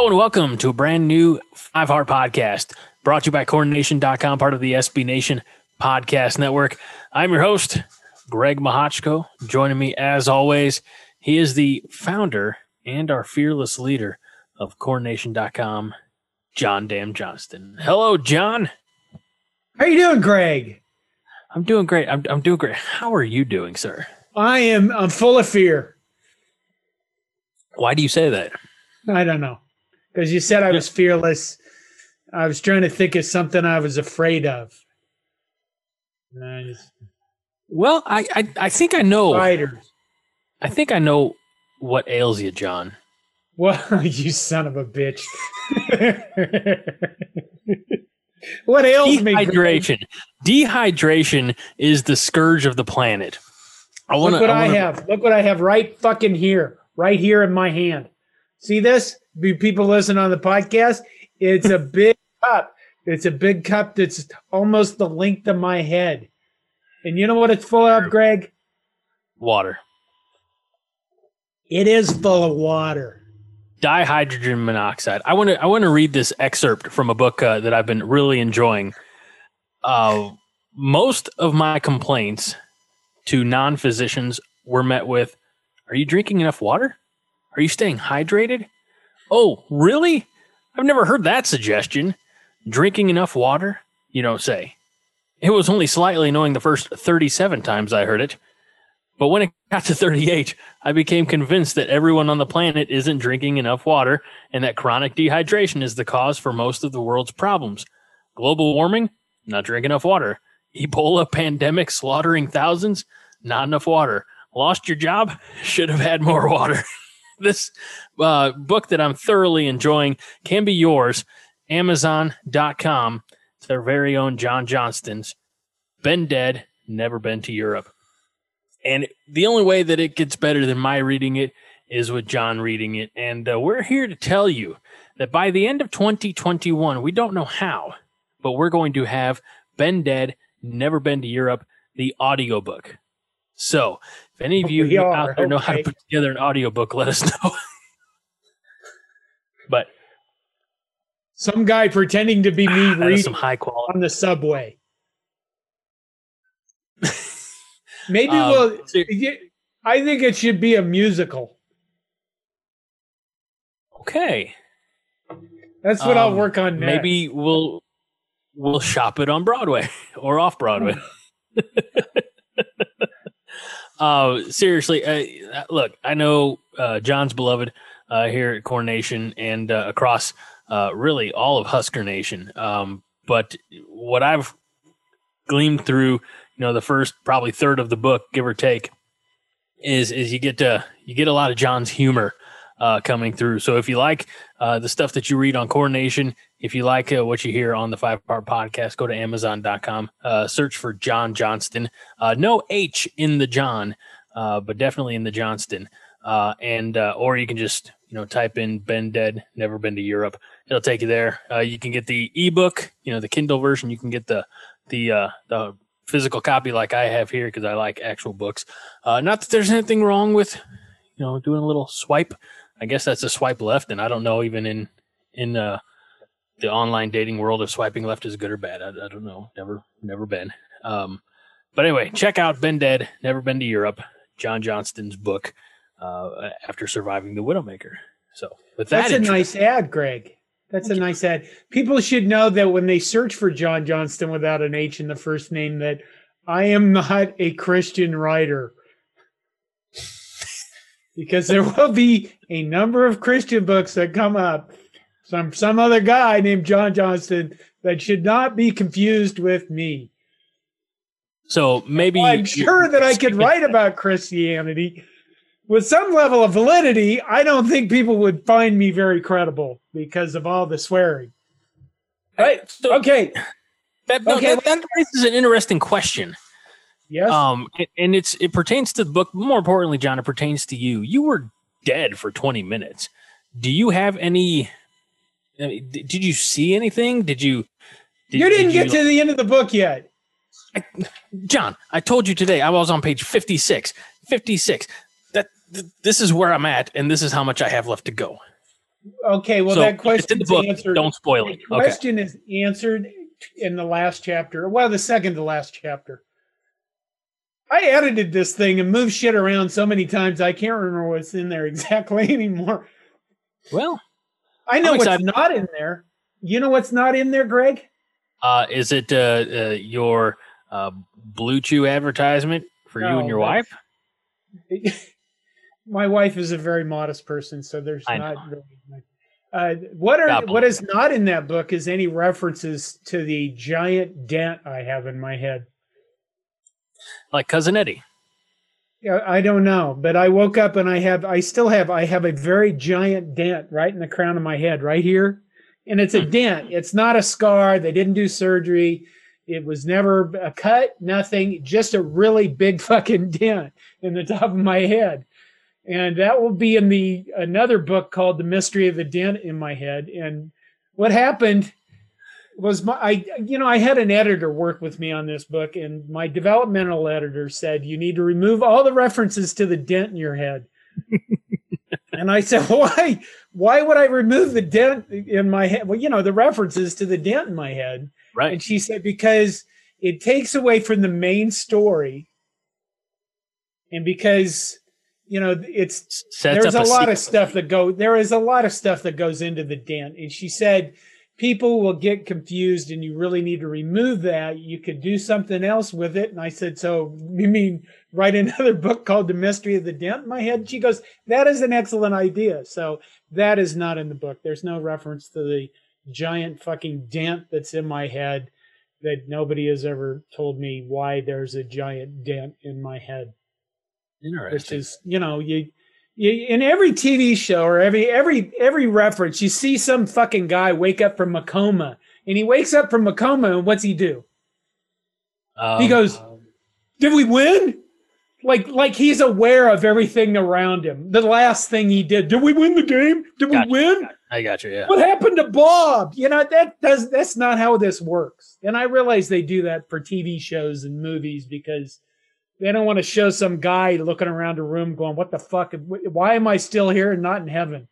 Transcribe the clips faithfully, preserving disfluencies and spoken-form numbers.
Hello and welcome to a brand new Five Heart Podcast, brought to you by Corn Nation dot com, part of the S B Nation Podcast Network. I'm your host, Greg Mahochko. Joining me, as always, he is the founder and our fearless leader of Corn Nation dot com, John Dam Johnston. Hello, John. How are you doing, Greg? I'm doing great. I'm, I'm doing great. How are you doing, sir? I am I'm full of fear. Why do you say that? I don't know. Because you said I was fearless. I was trying to think of something I was afraid of. Nice. Well, I, I, I think I know. Spiders. I think I know what ails you, John. Well, you son of a bitch. What ails me? Dehydration. Dehydration is the scourge of the planet. I wanna, Look what I, I wanna... have. Look what I have right fucking here. Right here in my hand. See this? Be people listen on the podcast. It's a big cup. It's a big cup that's almost the length of my head. And you know what it's full of, Greg? Water. It is full of water. Dihydrogen monoxide. I want to I want to read this excerpt from a book uh, that I've been really enjoying. Uh, most of my complaints to non-physicians were met with, "Are you drinking enough water? Are you staying hydrated? Oh, really? I've never heard that suggestion. Drinking enough water? You don't say." It was only slightly annoying the first thirty-seven times I heard it. But when it got to thirty-eight, I became convinced that everyone on the planet isn't drinking enough water and that chronic dehydration is the cause for most of the world's problems. Global warming? Not drinking enough water. Ebola pandemic slaughtering thousands? Not enough water. Lost your job? Should have had more water. This uh, book that I'm thoroughly enjoying can be yours. Amazon dot com. It's their very own John Johnston's Been Dead, Never Been to Europe. And the only way that it gets better than my reading it is with John reading it. And uh, we're here to tell you that by the end of twenty twenty-one, we don't know how, but we're going to have Been Dead, Never Been to Europe, the audiobook. So, if any of you We are, out there know okay. how to put together an audiobook, let us know. But Some guy pretending to be me that is reading some high quality. on the subway. Maybe Um, we'll. so- I think it should be a musical. Okay. That's what I'll Um, work on next. Maybe we'll we'll shop it on Broadway or off Broadway. uh, seriously, uh, look, I know uh, John's beloved uh, here at Corn Nation and uh, across uh, really all of Husker Nation. Um, but what I've gleamed through, you know, the first probably third of the book, give or take, is is you get to you get a lot of John's humor uh, coming through. So if you like uh, the stuff that you read on Corn Nation, if you like uh, what you hear on the Five Part Podcast, go to Amazon dot com, uh, search for John Johnston. Uh, no H in the John, uh, but definitely in the Johnston. Uh, and uh, or you can just you know type in "Been Dead, Never Been to Europe." It'll take you there. Uh, you can get the ebook, you know, the Kindle version. You can get the the uh, the physical copy like I have here because I like actual books. Uh, not that there's anything wrong with you know doing a little swipe. I guess that's a swipe left, and I don't know even in in uh, the online dating world if swiping left is good or bad. I, I don't know. Never never been. Um, but anyway, check out "Been Dead, Never Been to Europe," John Johnston's book. Uh, after surviving the Widowmaker. So with that, That's a intro- nice ad, Greg. That's a nice ad. People should know that when they search for John Johnston without an H in the first name, that I am not a Christian writer. Because there will be a number of Christian books that come up. Some some other guy named John Johnston that should not be confused with me. So maybe I'm sure that I could write about Christianity with some level of validity. I don't think people would find me very credible because of all the swearing. Right? So Okay. that, no, Okay. that, that raises an interesting question. Yes. Um, and, and it's it pertains to the book. More importantly, John, it pertains to you. You were dead for twenty minutes. Do you have any? I mean, d- did you see anything? Did you? Did, you didn't did get to the end of the book yet. I, John, I told you today. I was on page fifty-six. fifty-six. That th- this is where I'm at, and this is how much I have left to go. Okay, well, so that question it's in the book. answered. Don't spoil it. The question okay. is answered in the last chapter. Well, the second to last chapter. I edited this thing and moved shit around so many times I can't remember what's in there exactly anymore. Well, I know what's not in there. You know what's not in there, Greg? Uh, is it uh, uh, your uh, Blue Chew advertisement for no, you and your wife? My wife is a very modest person, so there's I not know. really. Uh, what are God what is not in that book is any references to the giant dent I have in my head. Like Cousin Eddie. Yeah, I don't know, but I woke up and I have I still have I have a very giant dent right in the crown of my head, right here. And it's a dent. It's not a scar. They didn't do surgery. It was never a cut, nothing, just a really big fucking dent in the top of my head. And that will be in the another book called The Mystery of the Dent in my head. And what happened was my I you know, I had an editor work with me on this book, and my developmental editor said, you need to remove all the references to the dent in your head. And I said, why? Why would I remove the dent in my head? Well, you know, the references to the dent in my head. Right. And she said, because it takes away from the main story. And because, you know, it's, Sets there's a, a lot sequence. of stuff that go, there is a lot of stuff that goes into the dent. And she said, people will get confused and you really need to remove that. You could do something else with it. And I said, so you mean write another book called The Mystery of the Dent in my head? And she goes, that is an excellent idea. So that is not in the book. There's no reference to the giant fucking dent that's in my head, that nobody has ever told me why there's a giant dent in my head. Interesting. Which is, you know, you, you in every T V show or every every every reference, you see some fucking guy wake up from a coma, and he wakes up from a coma, and what's he do? Um, he goes, "Did we win?" Like like he's aware of everything around him. The last thing he did, did we win the game? Did we gotcha. win? I got you. Yeah. What happened to Bob? You know, that does that's not how this works. And I realize they do that for T V shows and movies because they don't want to show some guy looking around a room going, what the fuck? Why am I still here and not in heaven?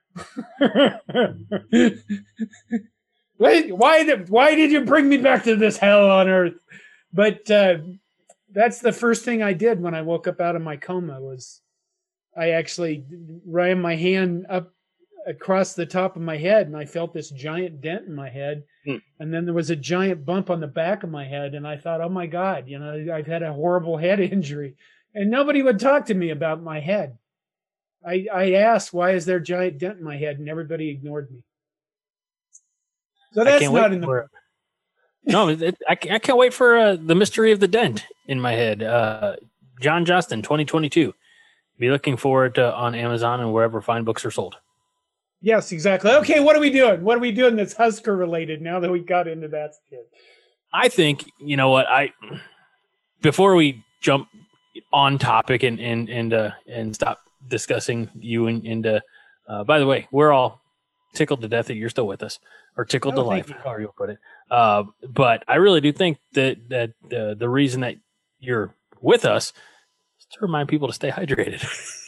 Wait, why did, why did you bring me back to this hell on earth? But uh, that's the first thing I did when I woke up out of my coma was I actually ran my hand up across the top of my head, and I felt this giant dent in my head. Hmm. And then there was a giant bump on the back of my head, and I thought, oh my God, you know, I've had a horrible head injury. And nobody would talk to me about my head. I, I asked, why is there a giant dent in my head? And everybody ignored me. So that's not in the book. No, it, I, I can't wait for uh, The Mystery of the Dent in my head. Uh, John Justin, twenty twenty-two. Be looking for it uh, on Amazon and wherever fine books are sold. Yes, exactly. Okay, what are we doing? What are we doing that's Husker related now that we got into that shit? I think, you know what, I before we jump on topic and and and uh, and stop discussing you and, and uh, uh, by the way, we're all tickled to death that you're still with us, or tickled oh, to life, however you'll put it. Uh, but I really do think that that uh, the reason that you're with us is to remind people to stay hydrated.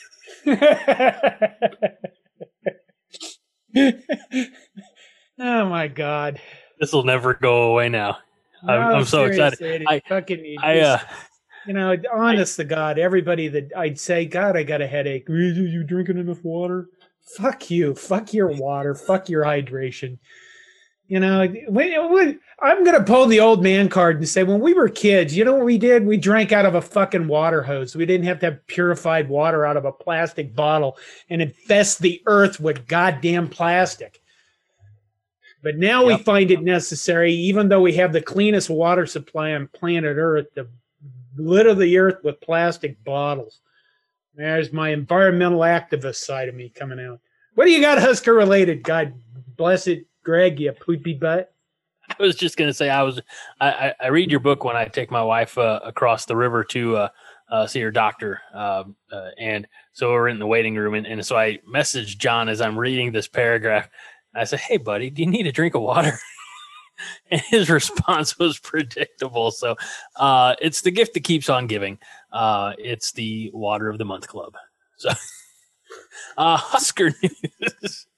Oh my God! This will never go away now. No, I'm, I'm so excited. I, fucking, I, uh, you know, honest I, to God, everybody that I'd say, God, I got a headache. Are you drinking enough water? Fuck you. Fuck your water. Fuck your hydration. You know, when, when, I'm going to pull the old man card and say, when we were kids, you know what we did? We drank out of a fucking water hose. We didn't have to have purified water out of a plastic bottle and infest the earth with goddamn plastic. But now yep. we find it necessary, even though we have the cleanest water supply on planet Earth, to litter the earth with plastic bottles. There's my environmental activist side of me coming out. What do you got Husker related? God bless it, Greg, you poopy butt. I was just going to say, I was, I, I read your book when I take my wife uh, across the river to uh, uh, see her doctor. Uh, uh, and so we're in the waiting room. And, and so I messaged John as I'm reading this paragraph. I said, hey, buddy, do you need a drink of water? And his response was predictable. So uh, it's the gift that keeps on giving. Uh, it's the Water of the Month Club. So uh, Husker news.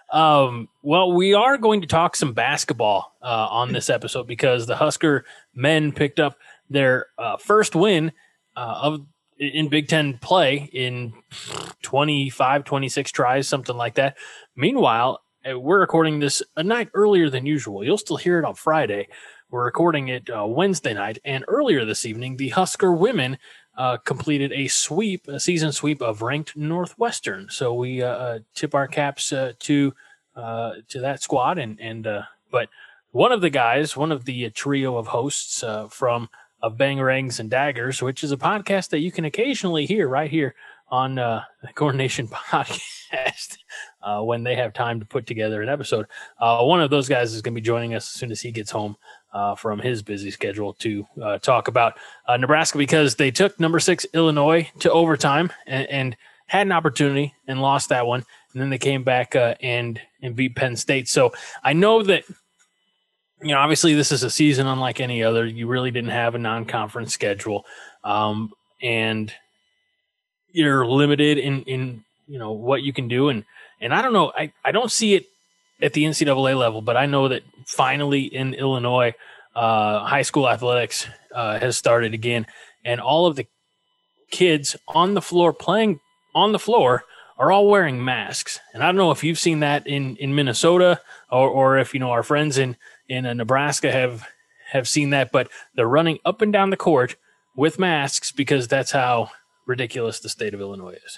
Um, well, we are going to talk some basketball uh, on this episode because the Husker men picked up their uh, first win uh, of in Big Ten play in twenty-five, twenty-six tries, something like that. Meanwhile, we're recording this a night earlier than usual. You'll still hear it on Friday. We're recording it uh, Wednesday night, and earlier this evening, the Husker women uh, completed a sweep, a season sweep of ranked Northwestern. So we uh, tip our caps uh, to uh, to that squad, and and uh, but one of the guys, one of the trio of hosts uh, from of Bangerangs and Daggers, which is a podcast that you can occasionally hear right here on uh, the Corn Nation podcast uh, when they have time to put together an episode. Uh, one of those guys is going to be joining us as soon as he gets home uh, from his busy schedule to uh, talk about uh, Nebraska, because they took number six Illinois to overtime and, and had an opportunity and lost that one. And then they came back uh, and, and beat Penn State. So I know that, you know, obviously this is a season unlike any other. You really didn't have a non-conference schedule. Um, and you're limited in, in, you know, what you can do. And, and I don't know, I, I don't see it at the N C double A level, but I know that finally in Illinois, uh, high school athletics uh, has started again. And all of the kids on the floor playing on the floor are all wearing masks. And I don't know if you've seen that in, in Minnesota or, or if, you know, our friends in, in uh, Nebraska have, have seen that, but they're running up and down the court with masks because that's how ridiculous the state of Illinois is.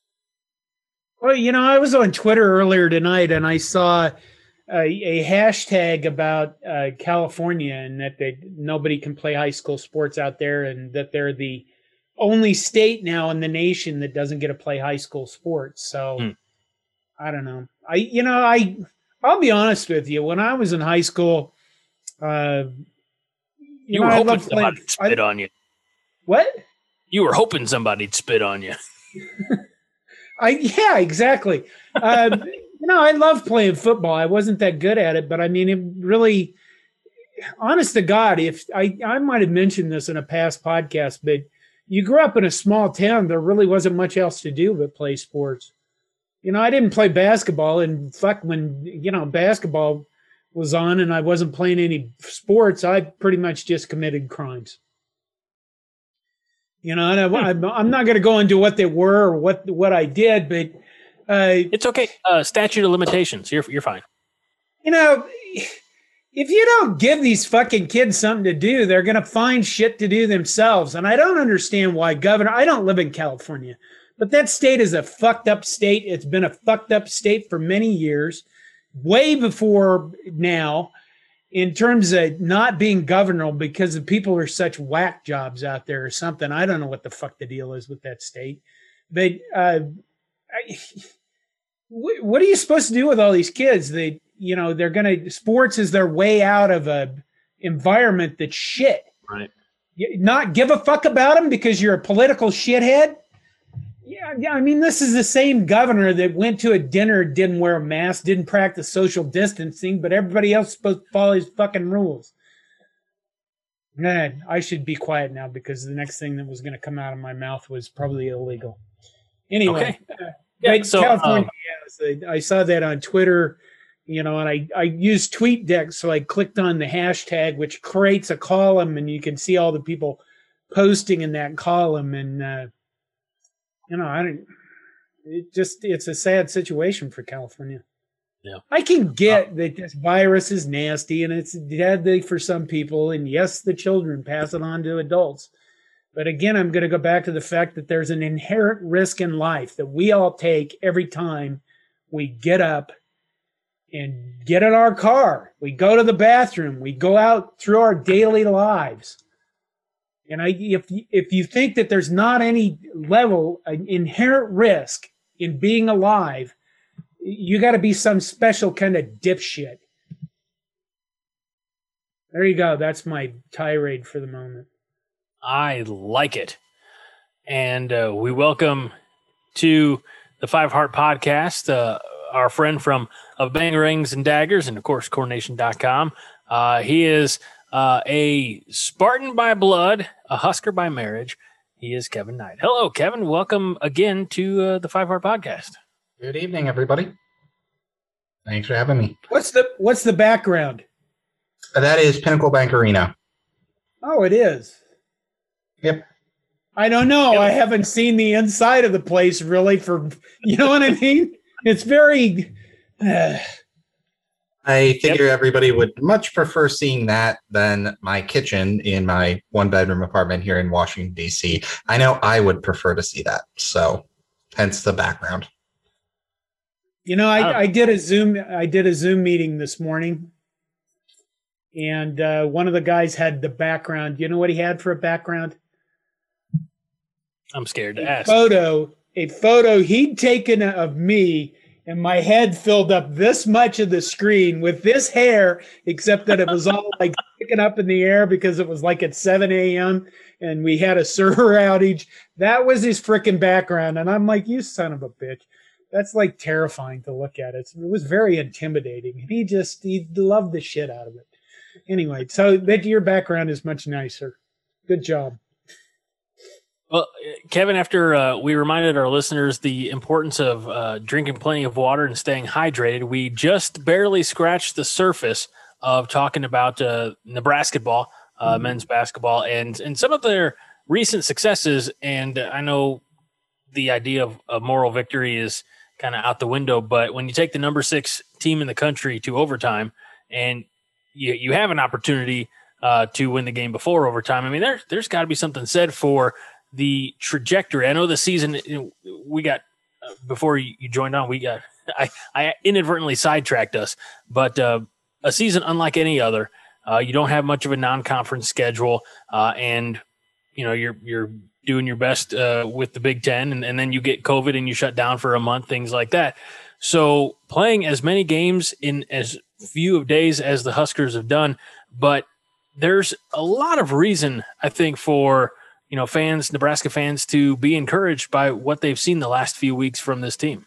Well, you know, I was on Twitter earlier tonight and I saw a, a hashtag about uh, California and that they, nobody can play high school sports out there, and that they're the only state now in the nation that doesn't get to play high school sports. So hmm. I don't know. I, you know, I, I'll be honest with you. When I was in high school, uh, you, you know, were I hoping loved somebody playing, would spit I, on you. What? You were hoping somebody'd spit on you. I yeah, exactly. Uh, you know, I love playing football. I wasn't that good at it, but I mean, it really, honest to God, if I, I might have mentioned this in a past podcast, but you grew up in a small town, there really wasn't much else to do but play sports. You know, I didn't play basketball, and fuck, when, you know, basketball was on and I wasn't playing any sports, I pretty much just committed crimes. You know, and I, I'm, I'm not going to go into what they were or what what I did, but uh, it's okay. Uh, statute of limitations. You're you're fine. You know, if you don't give these fucking kids something to do, they're going to find shit to do themselves. And I don't understand why governor. I don't live in California, but that state is a fucked up state. It's been a fucked up state for many years, way before now. In terms of not being governor, because the people are such whack jobs out there or something. I don't know what the fuck the deal is with that state. But uh, I, what are you supposed to do with all these kids? They, you know, they're going to, sports is their way out of a environment that's shit. Right. Not give a fuck about them because you're a political shithead? Yeah, yeah. I mean, this is the same governor that went to a dinner, didn't wear a mask, didn't practice social distancing, but everybody else is supposed to follow his fucking rules. Man, I should be quiet now because the next thing that was going to come out of my mouth was probably illegal. Anyway, okay. uh, yeah, so, California, um, yes, I, I saw that on Twitter, you know, and I, I used TweetDeck, so I clicked on the hashtag, which creates a column, and you can see all the people posting in that column, and uh, you know, I don't, it just, it's a sad situation for California. Yeah. I can get uh, that this virus is nasty and it's deadly for some people. And yes, the children pass it on to adults. But again, I'm going to go back to the fact that there's an inherent risk in life that we all take every time we get up and get in our car. We go to the bathroom. We go out through our daily lives. And I, if if you think that there's not any level, an inherent risk in being alive, you got to be some special kind of dipshit. There you go. That's my tirade for the moment. I like it. And uh, we welcome to the Five Heart Podcast uh, our friend from of Bangerangs and Daggers and, of course, corn nation dot com. Uh, he is uh, a Spartan by blood, a Husker by marriage. He is Kevin Knight. Hello, Kevin. Welcome again to uh, the Five Heart Podcast. Good evening, everybody. Thanks for having me. What's the What's the background? That is Pinnacle Bank Arena. Oh, it is. Yep. I don't know. I haven't seen the inside of the place really for, you know what I mean? It's very. Uh, I figure yep. everybody would much prefer seeing that than my kitchen in my one-bedroom apartment here in Washington, D C. I know I would prefer to see that, so hence the background. You know, I, I did a Zoom. I did a Zoom meeting this morning, and uh, one of the guys had the background. You know what he had for a background? I'm scared to a ask. Photo, a photo he'd taken of me. And my head filled up this much of the screen with this hair, except that it was all like sticking up in the air because it was like at seven a.m. and we had a server outage. That was his freaking background. And I'm like, you son of a bitch. That's like terrifying to look at. It was very intimidating. And he just, he loved the shit out of it. Anyway, so that your background is much nicer. Good job. Well, Kevin, after uh, we reminded our listeners the importance of uh, drinking plenty of water and staying hydrated, we just barely scratched the surface of talking about uh, Nebraska ball, uh, mm-hmm. men's basketball, and and some of their recent successes. And I know the idea of a moral victory is kind of out the window, but when you take the number six team in the country to overtime and you, you have an opportunity uh, to win the game before overtime, I mean, there, there's got to be something said for the trajectory. I know the season, you know, we got uh, before you joined on, we got I, I inadvertently sidetracked us, but uh, a season unlike any other. Uh, you don't have much of a non-conference schedule, uh, and you know you're you're doing your best uh, with the Big Ten, and, and then you get COVID and you shut down for a month, things like that. So playing as many games in as few of days as the Huskers have done, but there's a lot of reason I think for you know, fans, Nebraska fans, to be encouraged by what they've seen the last few weeks from this team.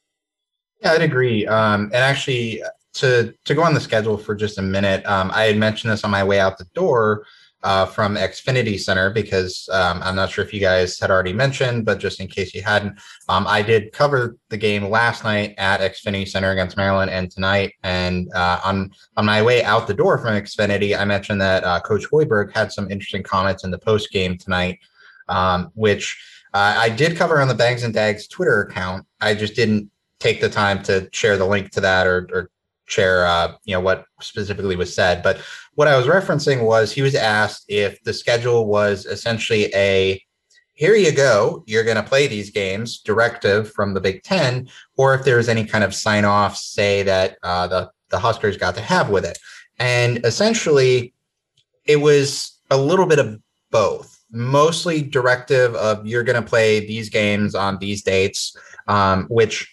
Yeah, I'd agree. Um, and actually, to to go on the schedule for just a minute, um, I had mentioned this on my way out the door uh, from Xfinity Center because um, I'm not sure if you guys had already mentioned, but just in case you hadn't, um, I did cover the game last night at Xfinity Center against Maryland and tonight. And uh, on on my way out the door from Xfinity, I mentioned that uh, Coach Hoiberg had some interesting comments in the post game tonight, um, which uh, I did cover on the Bags and Dags Twitter account. I just didn't take the time to share the link to that or, or share, uh, you know, what specifically was said. But what I was referencing was he was asked if the schedule was essentially a, here you go, you're going to play these games directive from the Big Ten, or if there was any kind of sign off, say that uh, the, the Huskers got to have with it. And essentially it was a little bit of both, mostly directive of you're going to play these games on these dates, um, which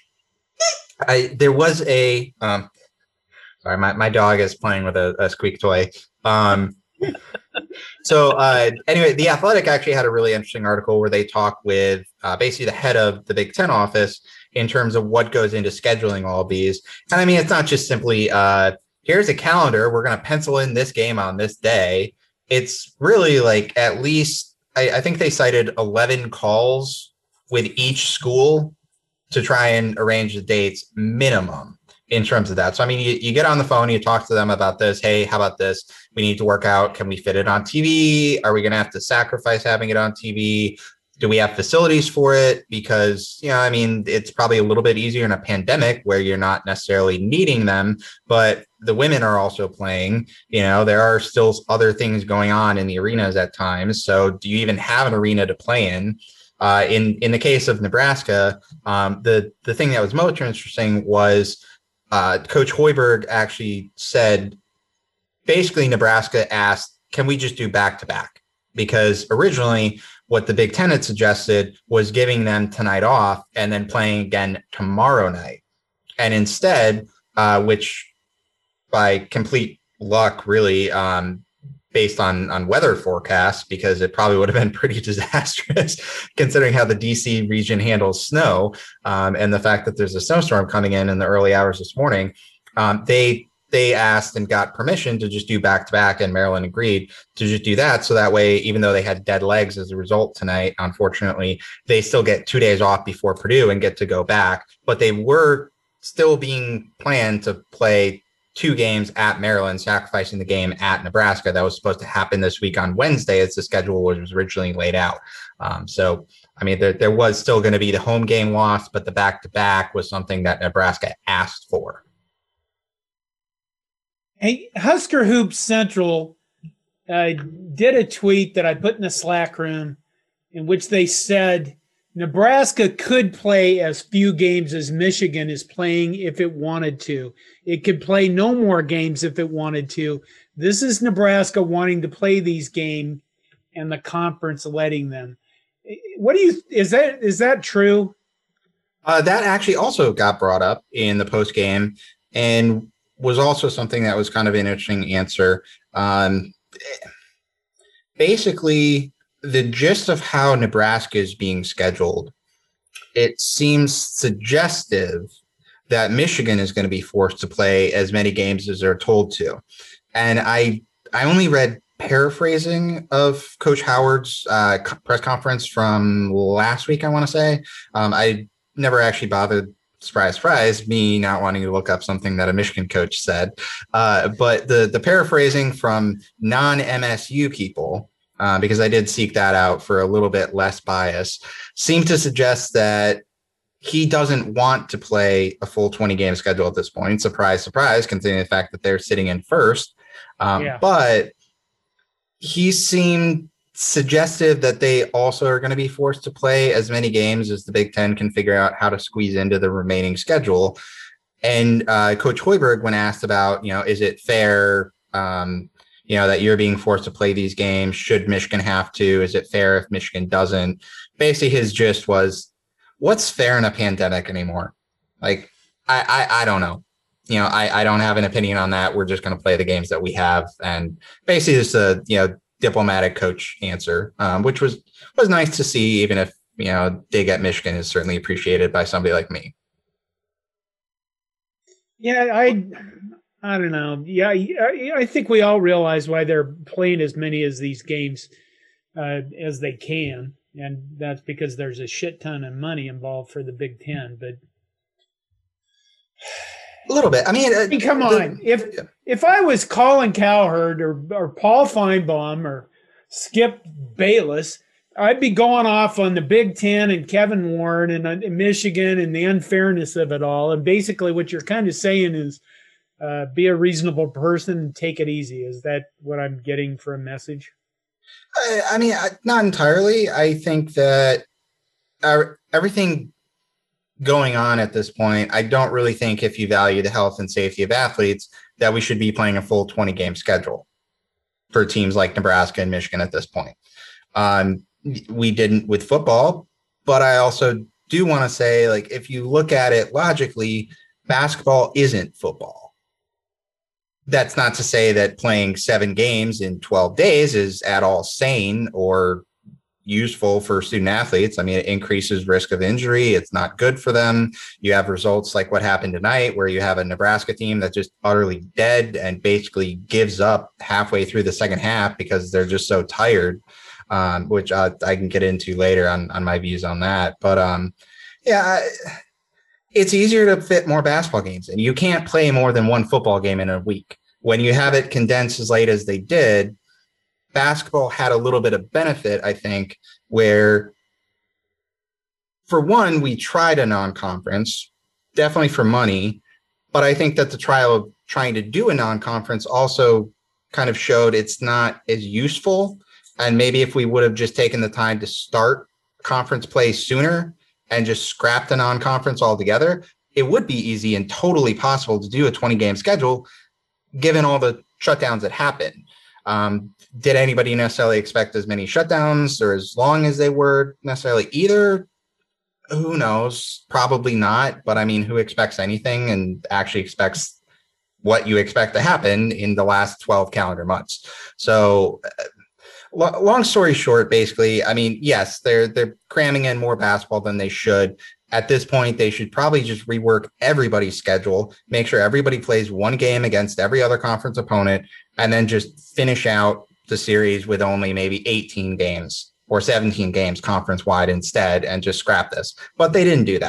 I, there was a, um, sorry, my, my dog is playing with a, a squeak toy. Um, so uh, anyway, The Athletic actually had a really interesting article where they talk with uh, basically the head of the Big Ten office in terms of what goes into scheduling all of these. And I mean, it's not just simply, uh, here's a calendar, we're going to pencil in this game on this day. It's really like at least, I, I think they cited eleven calls with each school to try and arrange the dates minimum in terms of that. So, I mean, you, you get on the phone, you talk to them about this. Hey, how about this? We need to work out. Can we fit it on T V? Are we going to have to sacrifice having it on T V? Do we have facilities for it? Because, you know, I mean, it's probably a little bit easier in a pandemic where you're not necessarily needing them, but the women are also playing. You know, there are still other things going on in the arenas at times. So do you even have an arena to play in? Uh, in in the case of Nebraska, um, the the thing that was most interesting was uh, Coach Hoiberg actually said, basically Nebraska asked, can we just do back to back? Because originally what the Big Ten had suggested was giving them tonight off and then playing again tomorrow night. And instead, uh, which by complete luck, really, um, based on, on weather forecasts, because it probably would have been pretty disastrous considering how the D C region handles snow um, and the fact that there's a snowstorm coming in in the early hours this morning. Um, they they asked and got permission to just do back-to-back, and Maryland agreed to just do that. So that way, even though they had dead legs as a result tonight, unfortunately, they still get two days off before Purdue and get to go back. But they were still being planned to play two games at Maryland, sacrificing the game at Nebraska. That was supposed to happen this week on Wednesday as the schedule was originally laid out. Um, so, I mean, there, there was still going to be the home game lost, but the back-to-back was something that Nebraska asked for. Hey, Husker Hoops Central uh, did a tweet that I put in the Slack room in which they said Nebraska could play as few games as Michigan is playing if it wanted to. It could play no more games if it wanted to. This is Nebraska wanting to play these games and the conference letting them. What do you, is that, is that true? Uh, that actually also got brought up in the post game and was also something that was kind of an interesting answer. Um, basically, the gist of how Nebraska is being scheduled, it seems suggestive that Michigan is going to be forced to play as many games as they're told to. And I, I only read paraphrasing of Coach Howard's uh, press conference from last week, I want to say. Um, I never actually bothered. Surprise, surprise, me not wanting to look up something that a Michigan coach said. Uh, but the the paraphrasing from non-M S U people, uh, because I did seek that out for a little bit less bias, seemed to suggest that he doesn't want to play a full twenty game schedule at this point. Surprise, surprise, considering the fact that they're sitting in first. Um, yeah. But he seemed suggestive that they also are going to be forced to play as many games as the Big Ten can figure out how to squeeze into the remaining schedule. And uh, Coach Hoiberg, when asked about, you know, is it fair, um, you know, that you're being forced to play these games? Should Michigan have to? Is it fair if Michigan doesn't? Basically, his gist was, what's fair in a pandemic anymore? Like, I, I, I don't know. You know, I, I don't have an opinion on that. We're just going to play the games that we have. And basically just a, you know, diplomatic coach answer, um, which was was nice to see, even if, you know, dig at Michigan is certainly appreciated by somebody like me. Yeah, I I don't know. Yeah, I, I think we all realize why they're playing as many as these games uh, as they can, and that's because there's a shit ton of money involved for the Big Ten. But a little bit. I mean, uh, I mean come on. The, if yeah. if I was Colin Cowherd or or Paul Feinbaum or Skip Bayless, I'd be going off on the Big Ten and Kevin Warren and, and Michigan and the unfairness of it all. And basically, what you're kind of saying is, uh, be a reasonable person and take it easy. Is that what I'm getting for a message? I, I mean, not entirely. I think that our, everything going on at this point, I don't really think, if you value the health and safety of athletes, that we should be playing a full twenty game schedule for teams like Nebraska and Michigan at this point. Um, we didn't with football, but I also do want to say, like, if you look at it logically, basketball isn't football. That's not to say that playing seven games in twelve days is at all sane or useful for student athletes. I mean, it increases risk of injury. It's not good for them. You have results like what happened tonight, where you have a Nebraska team that's just utterly dead and basically gives up halfway through the second half because they're just so tired, um, which I, I can get into later on, on my views on that. But um, yeah, it's easier to fit more basketball games, and you can't play more than one football game in a week. When you have it condensed as late as they did, basketball had a little bit of benefit, I think, where, for one, we tried a non-conference, definitely for money, but I think that the trial of trying to do a non-conference also kind of showed it's not as useful. And maybe if we would have just taken the time to start conference play sooner and just scrap the non-conference altogether, it would be easy and totally possible to do a twenty game schedule, given all the shutdowns that happened. Um, did anybody necessarily expect as many shutdowns or as long as they were necessarily either? Who knows? Probably not. But I mean, who expects anything and actually expects what you expect to happen in the last twelve calendar months? So uh, lo- long story short, basically, I mean, yes, they're, they're cramming in more basketball than they should. At this point, they should probably just rework everybody's schedule, make sure everybody plays one game against every other conference opponent, and then just finish out the series with only maybe eighteen games or seventeen games conference wide instead, and just scrap this. But they didn't do that.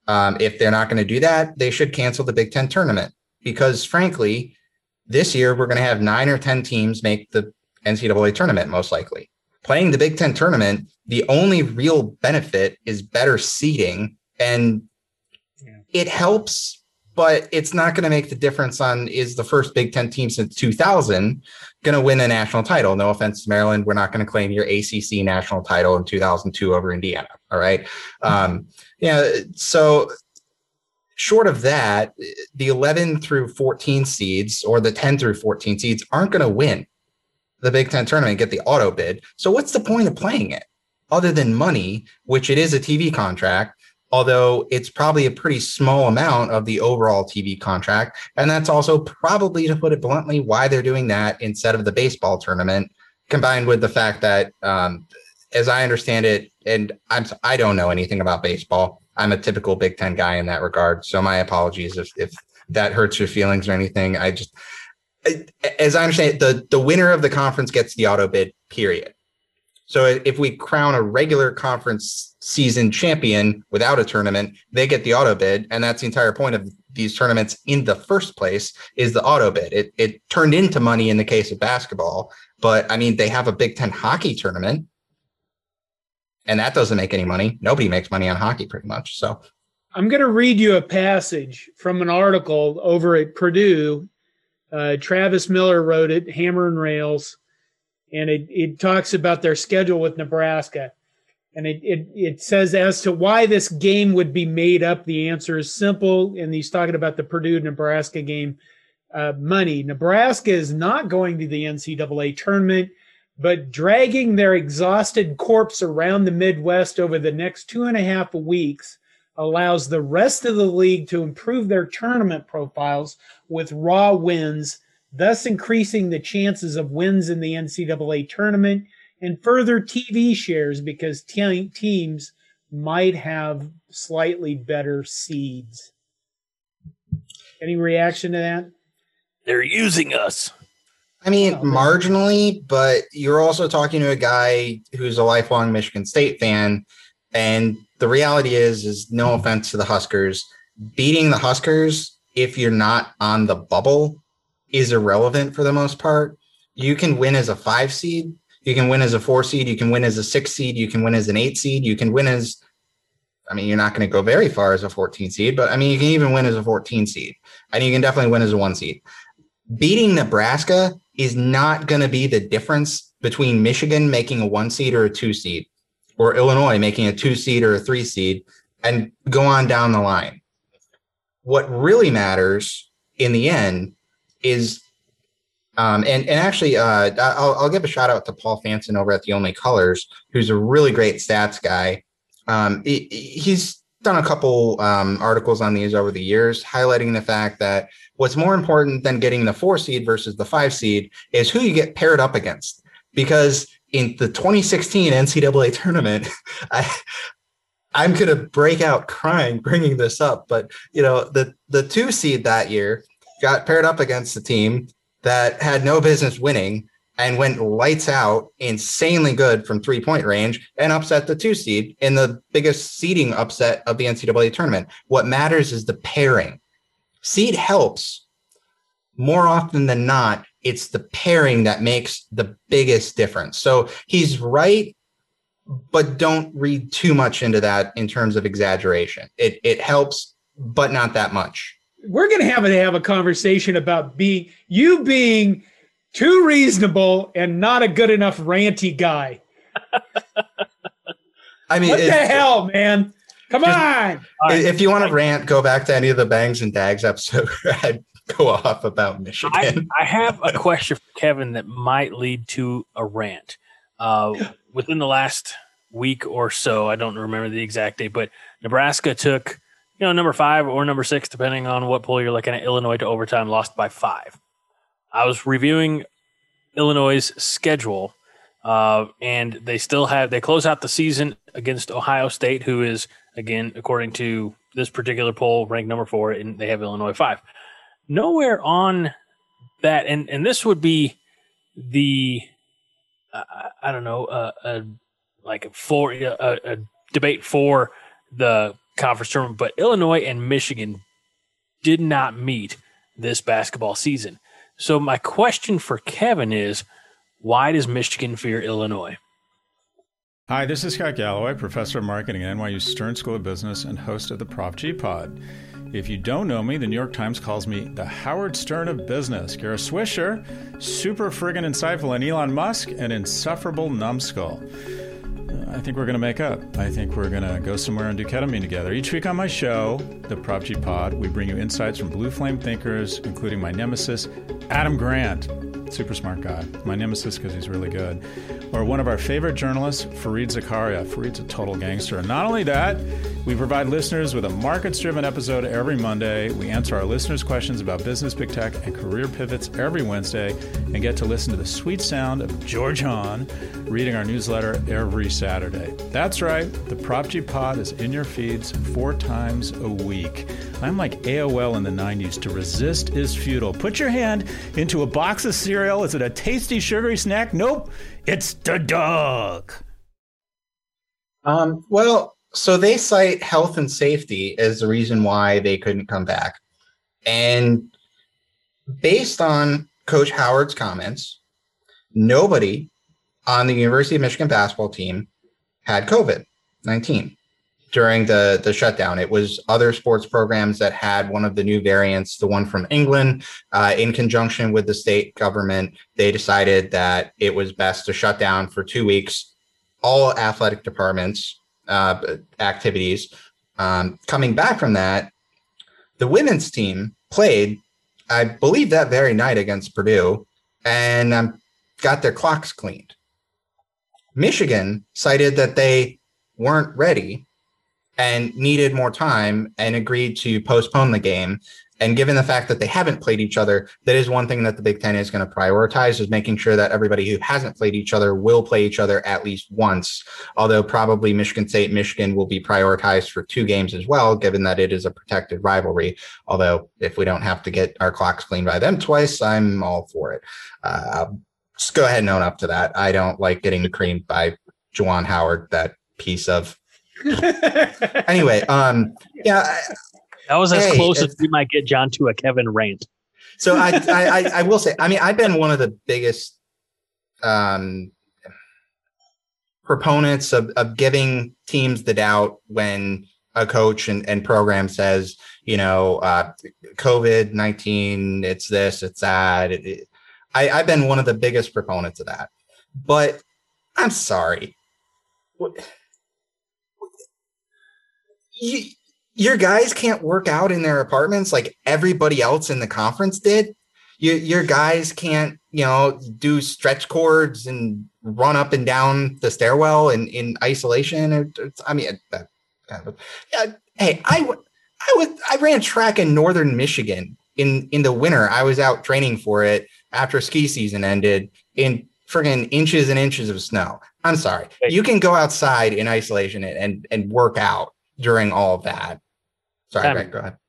Um, if they're not going to do that, they should cancel the Big Ten tournament because, frankly, this year we're going to have nine or ten teams make the N C double A tournament, most likely. Playing the Big Ten tournament, the only real benefit is better seeding, and yeah. it helps, but it's not going to make the difference on is the first Big Ten team since two thousand going to win a national title. No offense to Maryland. We're not going to claim your A C C national title in two thousand two over Indiana. All right. Um, yeah. So short of that, the eleven through fourteen seeds or the ten through fourteen seeds aren't going to win the Big Ten tournament and get the auto bid. So what's the point of playing it other than money, which it is a T V contract, although it's probably a pretty small amount of the overall T V contract. And that's also probably, to put it bluntly, why they're doing that instead of the baseball tournament, combined with the fact that, um, as I understand it, and I'm, I don't know anything about baseball. I'm a typical Big Ten guy in that regard. So my apologies if, if that hurts your feelings or anything. I just, as I understand it, the, the winner of the conference gets the auto bid, period. So if we crown a regular conference season champion without a tournament, they get the auto bid. And that's the entire point of these tournaments in the first place is the auto bid. It, it turned into money in the case of basketball, but I mean, they have a Big Ten hockey tournament and that doesn't make any money. Nobody makes money on hockey pretty much. So I'm going to read you a passage from an article over at Purdue. Uh, Travis Miller wrote it, Hammer and Rails, and it, it talks about their schedule with Nebraska. And it, it, it says as to why this game would be made up, the answer is simple. And he's talking about the Purdue-Nebraska game, uh, money. Nebraska is not going to the N C double A tournament, but dragging their exhausted corpse around the Midwest over the next two and a half weeks allows the rest of the league to improve their tournament profiles with raw wins, thus increasing the chances of wins in the N C double A tournament and further T V shares because te- teams might have slightly better seeds. Any reaction to that? They're using us. I mean, oh, marginally, but you're also talking to a guy who's a lifelong Michigan State fan. And the reality is, is no offense to the Huskers, beating the Huskers, if you're not on the bubble, is irrelevant for the most part. You can win as a five seed. You can win as a four seed. You can win as a six seed. You can win as an eight seed. You can win as, I mean, you're not going to go very far as a fourteen seed, but I mean, you can even win as a fourteen seed. And you can definitely win as a one seed. Beating Nebraska is not going to be the difference between Michigan making a one seed or a two seed, or Illinois making a two seed or a three seed, and go on down the line. What really matters in the end is, um, and, and actually, uh, I'll, I'll give a shout out to Paul Fanson over at The Only Colors, who's a really great stats guy. Um, he, he's done a couple um, articles on these over the years, highlighting the fact that what's more important than getting the four seed versus the five seed is who you get paired up against. Because in the twenty sixteen N C double A tournament, I, I'm going to break out crying bringing this up, but you know, the, the two seed that year got paired up against a team that had no business winning and went lights out, insanely good from three point range, and upset the two seed in the biggest seeding upset of the N C double A tournament. What matters is the pairing. Seed helps. More often than not, it's the pairing that makes the biggest difference. So he's right, but don't read too much into that in terms of exaggeration. It it helps, but not that much. We're going to have to have a conversation about being you being too reasonable and not a good enough ranty guy. I mean, what the hell, man? Come just, on. If you want to rant, go back to any of the Bangs and Dags episode where I'd go off about Michigan. I, I have a question for Kevin that might lead to a rant. Uh, within the last week or so, I don't remember the exact date, but Nebraska took, you know, number five or number six, depending on what poll you're looking at, Illinois to overtime, lost by five. I was reviewing Illinois' schedule, uh, and they still have, they close out the season against Ohio State, who is, again, according to this particular poll, ranked number four, and they have Illinois five. Nowhere on that, and, and this would be the, uh, I don't know, uh, a, like a, for, a, a debate for the conference tournament, but Illinois and Michigan did not meet this basketball season. So my question for Kevin is, why does Michigan fear Illinois? Hi, this is Scott Galloway, professor of marketing at N Y U Stern School of Business and host of the Prof G Pod. If you don't know me, the New York Times calls me the Howard Stern of business. You're a swisher, super friggin' insightful, and Elon Musk, an insufferable numbskull. I think we're going to make up. I think we're going to go somewhere and do ketamine together. Each week on my show, the Prop G Pod, we bring you insights from blue flame thinkers, including my nemesis, Adam Grant. Super smart guy. My nemesis because he's really good. Or one of our favorite journalists, Fareed Zakaria. Fareed's a total gangster. And not only that, we provide listeners with a markets-driven episode every Monday. We answer our listeners' questions about business, big tech, and career pivots every Wednesday, and get to listen to the sweet sound of George Hahn reading our newsletter every Saturday. That's right. The Prop G Pod is in your feeds four times a week. I'm like A O L in the nineties. To resist is futile. Put your hand into a box of cereal. Is it a tasty, sugary snack? Nope. It's the dog. Um, well, so they cite health and safety as the reason why they couldn't come back. And based on Coach Howard's comments, nobody on the University of Michigan basketball team had COVID nineteen during the, the shutdown. It was other sports programs that had one of the new variants, the one from England. Uh, in conjunction with the state government, they decided that it was best to shut down for two weeks all athletic departments, uh, activities. Um, coming back from that, the women's team played, I believe, that very night against Purdue, and um, got their clocks cleaned. Michigan cited that they weren't ready and needed more time and agreed to postpone the game. And given the fact that they haven't played each other, that is one thing that the Big Ten is going to prioritize, is making sure that everybody who hasn't played each other will play each other at least once, although probably Michigan State, Michigan will be prioritized for two games as well, given that it is a protected rivalry. Although if we don't have to get our clocks cleaned by them twice, I'm all for it. Uh, just go ahead and own up to that. I don't like getting creamed by Juwan Howard, that piece of anyway, um, yeah, I, that was as hey, close as we might get John to a Kevin rant. So I, I, I will say, I mean, I've been one of the biggest um, proponents of, of giving teams the doubt when a coach and, and program says, you know, uh, COVID nineteen, it's this, it's that. It, it, I, I've been one of the biggest proponents of that. But I'm sorry. What? You, your guys can't work out in their apartments like everybody else in the conference did. You, your guys can't, you know, do stretch cords and run up and down the stairwell in, in isolation. It, it's, I mean, that kind of, yeah. Hey, I, I was, I ran track in northern Michigan in, in the winter. I was out training for it after ski season ended in friggin' inches and inches of snow. I'm sorry. You can go outside in isolation and, and, and work out during all of that. Sorry, um, Greg, go ahead.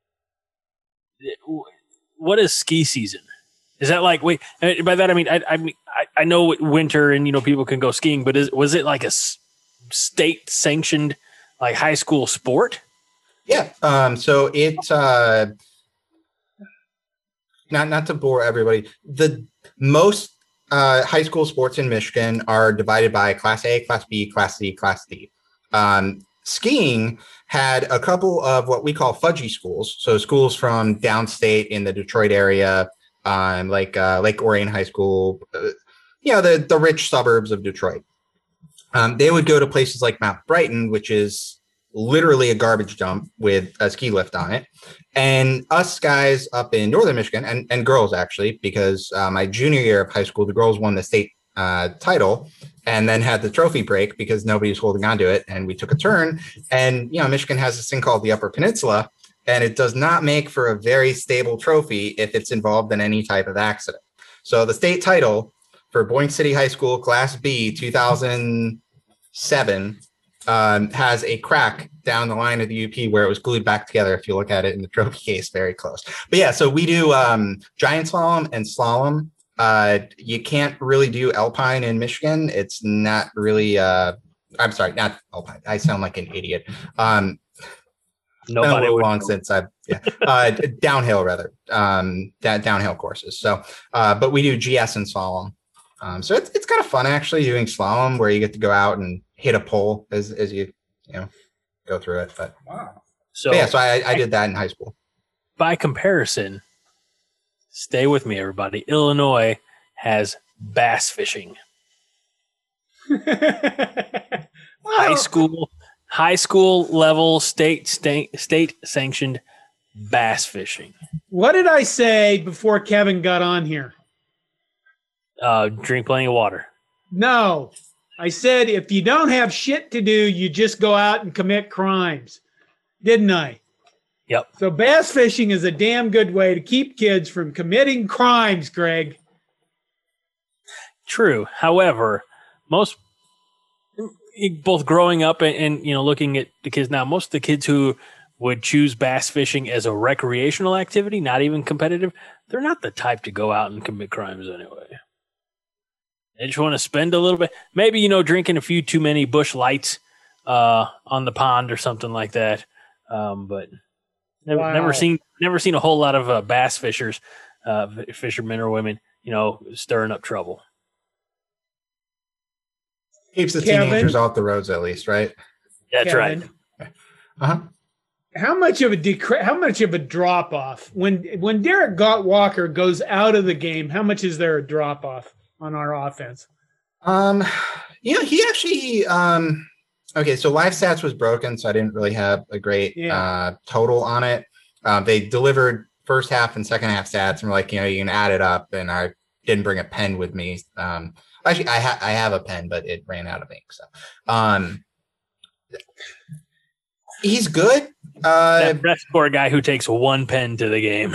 What is ski season? Is that like, wait, by that I mean, I, I mean, I, I know winter and, you know, people can go skiing, but is, was it like a s- state sanctioned like high school sport? Yeah. Um, so it, uh, not, not to bore everybody, the most uh, high school sports in Michigan are divided by class A, class B, class C, class D. Um, skiing had a couple of what we call fudgy schools. So schools from downstate in the Detroit area, um, like uh, Lake Orion High School, uh, you know, the, the rich suburbs of Detroit. Um, they would go to places like Mount Brighton, which is literally a garbage dump with a ski lift on it. And us guys up in northern Michigan, and, and girls actually, because uh, my junior year of high school, the girls won the state uh, title and then had the trophy break because nobody was holding on to it. And we took a turn. And, you know, Michigan has this thing called the Upper Peninsula, and it does not make for a very stable trophy if it's involved in any type of accident. So the state title for Boyne City High School Class B two thousand seven um, has a crack down the line of the U P where it was glued back together. If you look at it in the trophy case, very close. But yeah, so we do um, giant slalom and slalom. Uh, you can't really do alpine in Michigan. It's not really uh, I'm sorry, not alpine. I sound like an idiot. Um, Nobody been a little would long know. since I've yeah uh, downhill rather um da- downhill courses. So, uh, but we do G S and slalom. Um, so it's it's kind of fun actually doing slalom where you get to go out and hit a pole as as you you know go through it. But Wow. So but yeah, so I I did that in high school. by comparison, stay with me, everybody. Illinois has bass fishing. High school, high school level, state state state sanctioned bass fishing. What did I say before Kevin got on here? Uh, drink plenty of water. No, I said if you don't have shit to do, you just go out and commit crimes, didn't I? Yep. So bass fishing is a damn good way to keep kids from committing crimes, Greg. True. However, most both growing up and, and you know looking at the kids now, most of the kids who would choose bass fishing as a recreational activity, not even competitive, they're not the type to go out and commit crimes anyway. They just want to spend a little bit, maybe you know, drinking a few too many Busch Lights uh, on the pond or something like that. Um, but never, Wow. never seen, never seen a whole lot of uh, bass fishers, uh, fishermen or women, you know, stirring up trouble. Keeps the Kevin? teenagers off the roads at least, right? That's Kevin, right. Uh-huh. How much of a decre- how much of a drop off when when Derek Gott Walker goes out of the game? How much is there a drop off on our offense? Um, you know, he actually, um, okay, so Live Stats was broken, so I didn't really have a great Yeah. uh, total on it. Uh, they delivered first half and second half stats, and were like, you know, you can add it up, and I didn't bring a pen with me. Um, actually, I, ha- I have a pen, but it ran out of ink. So, um, he's good. Uh, That press corps guy who takes one pen to the game.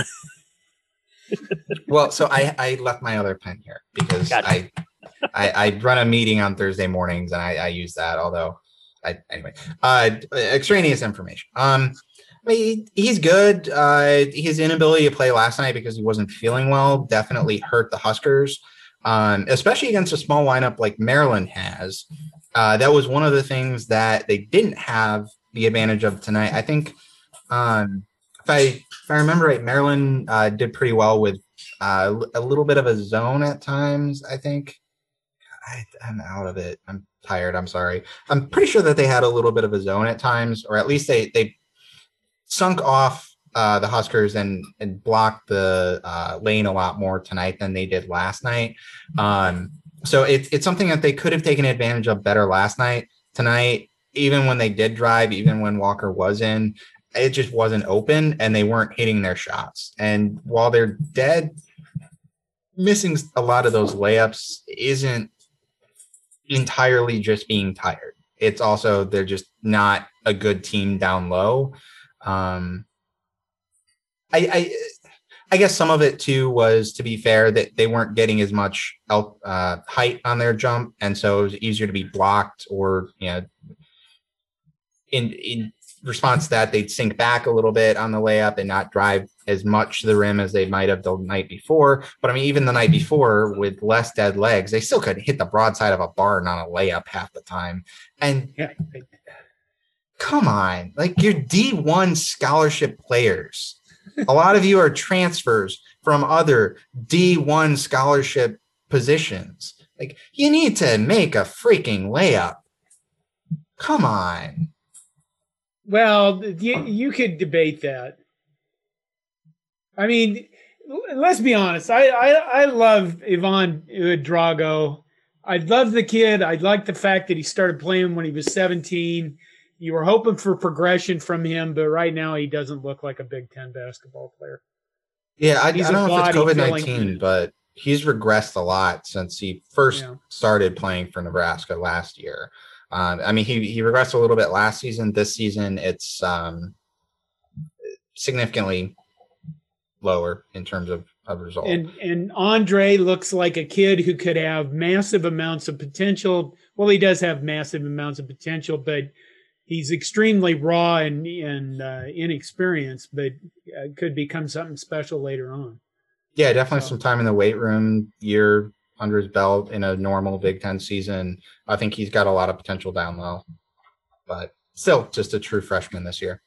well, so I, I left my other pen here because Gotcha. I, I I run a meeting on Thursday mornings and I, I use that. Although, I anyway, uh, extraneous information. Um, I mean, he's good. Uh, his inability to play last night because he wasn't feeling well definitely hurt the Huskers, um, especially against a small lineup like Maryland has. Uh, that was one of the things that they didn't have the advantage of tonight. I think, um, if I if I remember right, Maryland uh, did pretty well with uh, a little bit of a zone at times. I think I, I'm out of it. I'm tired. I'm sorry. I'm pretty sure that they had a little bit of a zone at times, or at least they they sunk off uh, the Huskers and and blocked the uh, lane a lot more tonight than they did last night. Um, so it's it's something that they could have taken advantage of better last night. Tonight, even when they did drive, even when Walker was in, it just wasn't open and they weren't hitting their shots. And while they're dead, missing a lot of those layups isn't entirely just being tired. It's also they're just not a good team down low. Um, I, I I guess some of it too was, to be fair, that they weren't getting as much uh, height on their jump, and so it was easier to be blocked, or you know, in in response to that, they'd sink back a little bit on the layup and not drive as much to the rim as they might have the night before. But I mean, even the night before with less dead legs, they still couldn't hit the broadside of a barn on a layup half the time. And Yeah. come on, like, you're D one scholarship players. A lot of you are transfers from other D one scholarship positions. Like, you need to make a freaking layup. Come on. Well, you, you could debate that. I mean, let's be honest. I, I, I love Ivan Drago. I love the kid. I like the fact that he started playing when he was seventeen. You were hoping for progression from him, but right now he doesn't look like a Big Ten basketball player. Yeah, I, I He's a don't know if it's body COVID nineteen, filling- but he's regressed a lot since he first Yeah. started playing for Nebraska last year. Um, I mean, he he regressed a little bit last season. This season, it's um, significantly lower in terms of, of result. And and Andre looks like a kid who could have massive amounts of potential. Well, he does have massive amounts of potential, but he's extremely raw and and uh, inexperienced, but uh, could become something special later on. Yeah, definitely So- some time in the weight room, year under his belt in a normal Big Ten season. I think he's got a lot of potential down low, but still just a true freshman this year.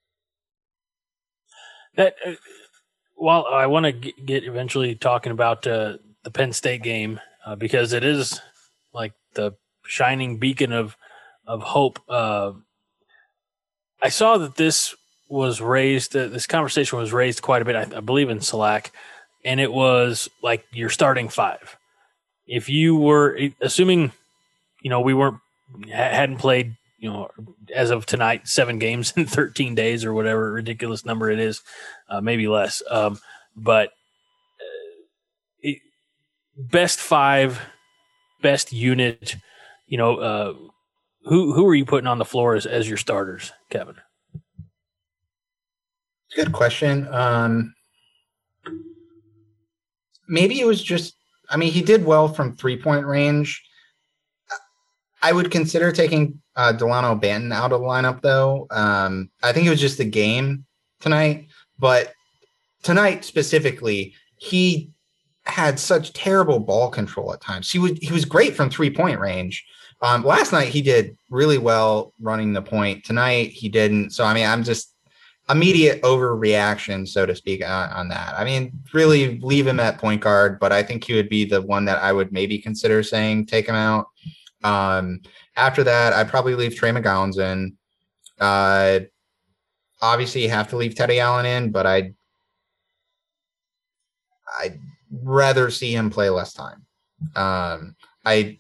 That uh, while I want to get eventually talking about uh, the Penn State game uh, because it is like the shining beacon of of hope. Uh, I saw that this was raised. Uh, this conversation was raised quite a bit, I, I believe, in Slack, and it was like your starting five. If you were assuming, you know, we weren't hadn't played, you know, as of tonight, seven games in thirteen days or whatever ridiculous number it is, uh, maybe less. Um, but uh, it, best five, best unit, you know, uh, who who are you putting on the floor as, as your starters, Kevin? Good question. Um, maybe it was just, I mean, he did well from three-point range. I would consider taking uh, Delano Banton out of the lineup, though. Um, I think it was just the game tonight. But tonight specifically, he had such terrible ball control at times. He was, he was great from three-point range. Um, last night, he did really well running the point. Tonight, he didn't. So, I mean, I'm just immediate overreaction, so to speak, on, on that. I mean, really leave him at point guard, but I think he would be the one that I would maybe consider saying take him out. Um, after that, I'd probably leave Trey McGowan's in. Uh, obviously, you have to leave Teddy Allen in, but I'd, I'd rather see him play less time. Um, I,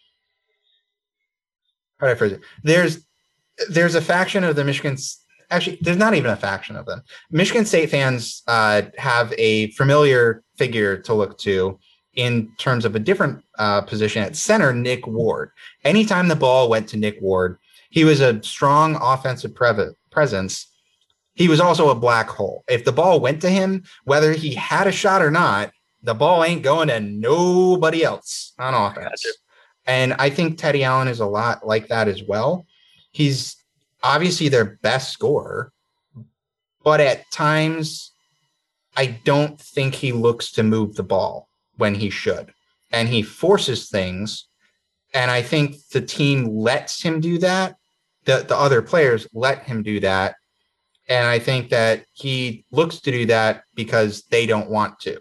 how do I phrase it? There's, there's a faction of the Michigan. Actually, there's not even a faction of them. Michigan State fans uh, have a familiar figure to look to in terms of a different uh, position at center, Nick Ward. Anytime the ball went to Nick Ward, he was a strong offensive pre- presence. He was also a black hole. If the ball went to him, whether he had a shot or not, the ball ain't going to nobody else on offense. Gotcha. And I think Teddy Allen is a lot like that as well. He's obviously their best scorer, but at times I don't think he looks to move the ball when he should. And he forces things. And I think the team lets him do that. The, the other players let him do that. And I think that he looks to do that because they don't want to,